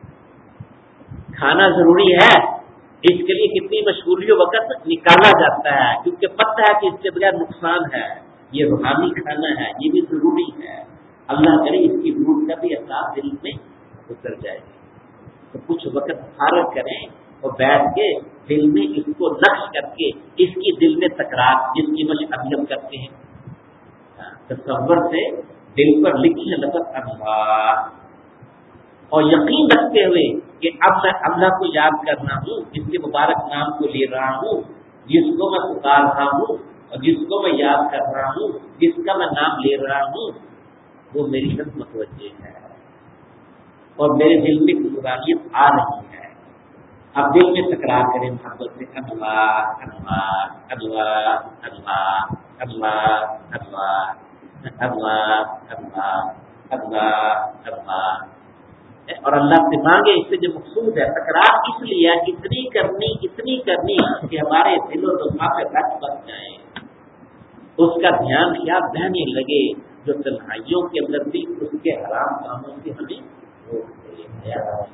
کھانا ضروری ہے، اس کے لیے کتنی مشغولی وقت نکالا جاتا ہے، کیونکہ پتہ ہے کہ اس کے بغیر نقصان ہے. یہ روحانی کھانا ہے، یہ بھی ضروری ہے. اللہ کرے اس کی ضرورت کا بھی احساس دل میں اتر جائے گا. تو کچھ وقت فارغ کریں اور بیٹھ کے دل میں اس کو نقش کر کے اس کی دل میں تکرار، جس کی مشق ابھی ہم کرتے ہیں، تصور سے دل پر لکھیں لفظ اللہ، اور یقین رکھتے ہوئے کہ اب میں اللہ کو یاد کر رہا ہوں، جس کے مبارک نام کو لے رہا ہوں، جس کو میں پکار رہا ہوں اور جس کو میں یاد کر رہا ہوں، جس کا میں نام لے رہا ہوں، وہ میری طرف متوجہ ہے اور میرے دل میں نورانیت آ رہی ہے. اب دل میں تکرار کریں محبت سے، اللہ اللہ اللہ اللہ اللہ اللہ اللہ اللہ اللہ اللہ، اور اللہ سے مانگے. اس سے جو مقصود ہے تکرار اس لیے اتنی کرنی اتنی کرنی کہ ہمارے دل و دماغ پہ رچ بن جائے، اس کا دھیان خیال رہنے لگے، جو تنہائیوں کے اندر بھی اس کے حرام کاموں سے ہمیں روک دے.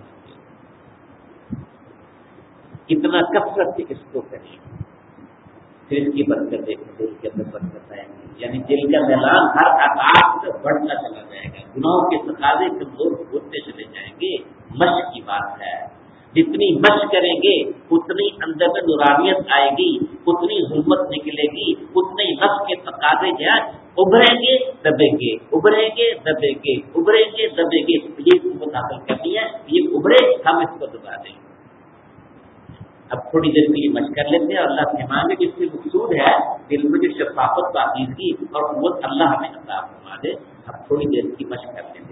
کتنا کثرت سے اس کو کریں، پھر اس کی برکت دیکھیں، دل کے اندر برکت آئیں گی. یعنی دل کا میلان ہر اطاعت سے بڑھتا چلا جائے گا، گناہوں کے تقاضے کمزور ہوتے چلے جائیں گے. مشق کی بات ہے، جتنی مشق کریں گے اتنی اندر میں نورانیت آئے گی، اتنی ظلمت نکلے گی، اتنے نفس کے تقاضے جو ہیں ابھریں گے دبیں گے، ابھریں گے دبیں گے، ابھریں گے دبیں گے. یہ قوت حاصل کرنی ہے، یہ ابھرے ہم اس کو دبا دیں. اب تھوڑی دیر کے لیے مشق کر لیتے ہیں اور اللہ سے مانگے، جس سے مقصود ہے دل میں جو شفافت پاکیزگی اور قوت اللہ ہمیں عطا فرما دے. اب تھوڑی دیر کی مشق کر لیتے ہیں.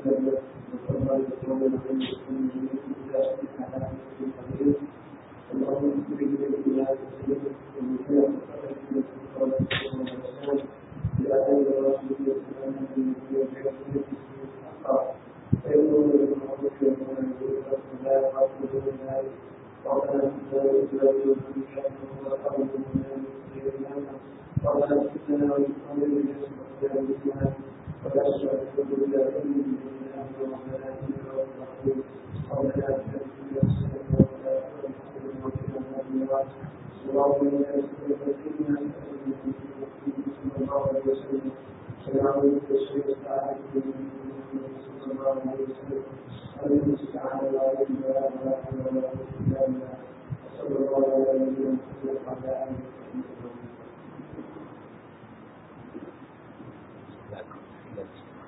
Thank you.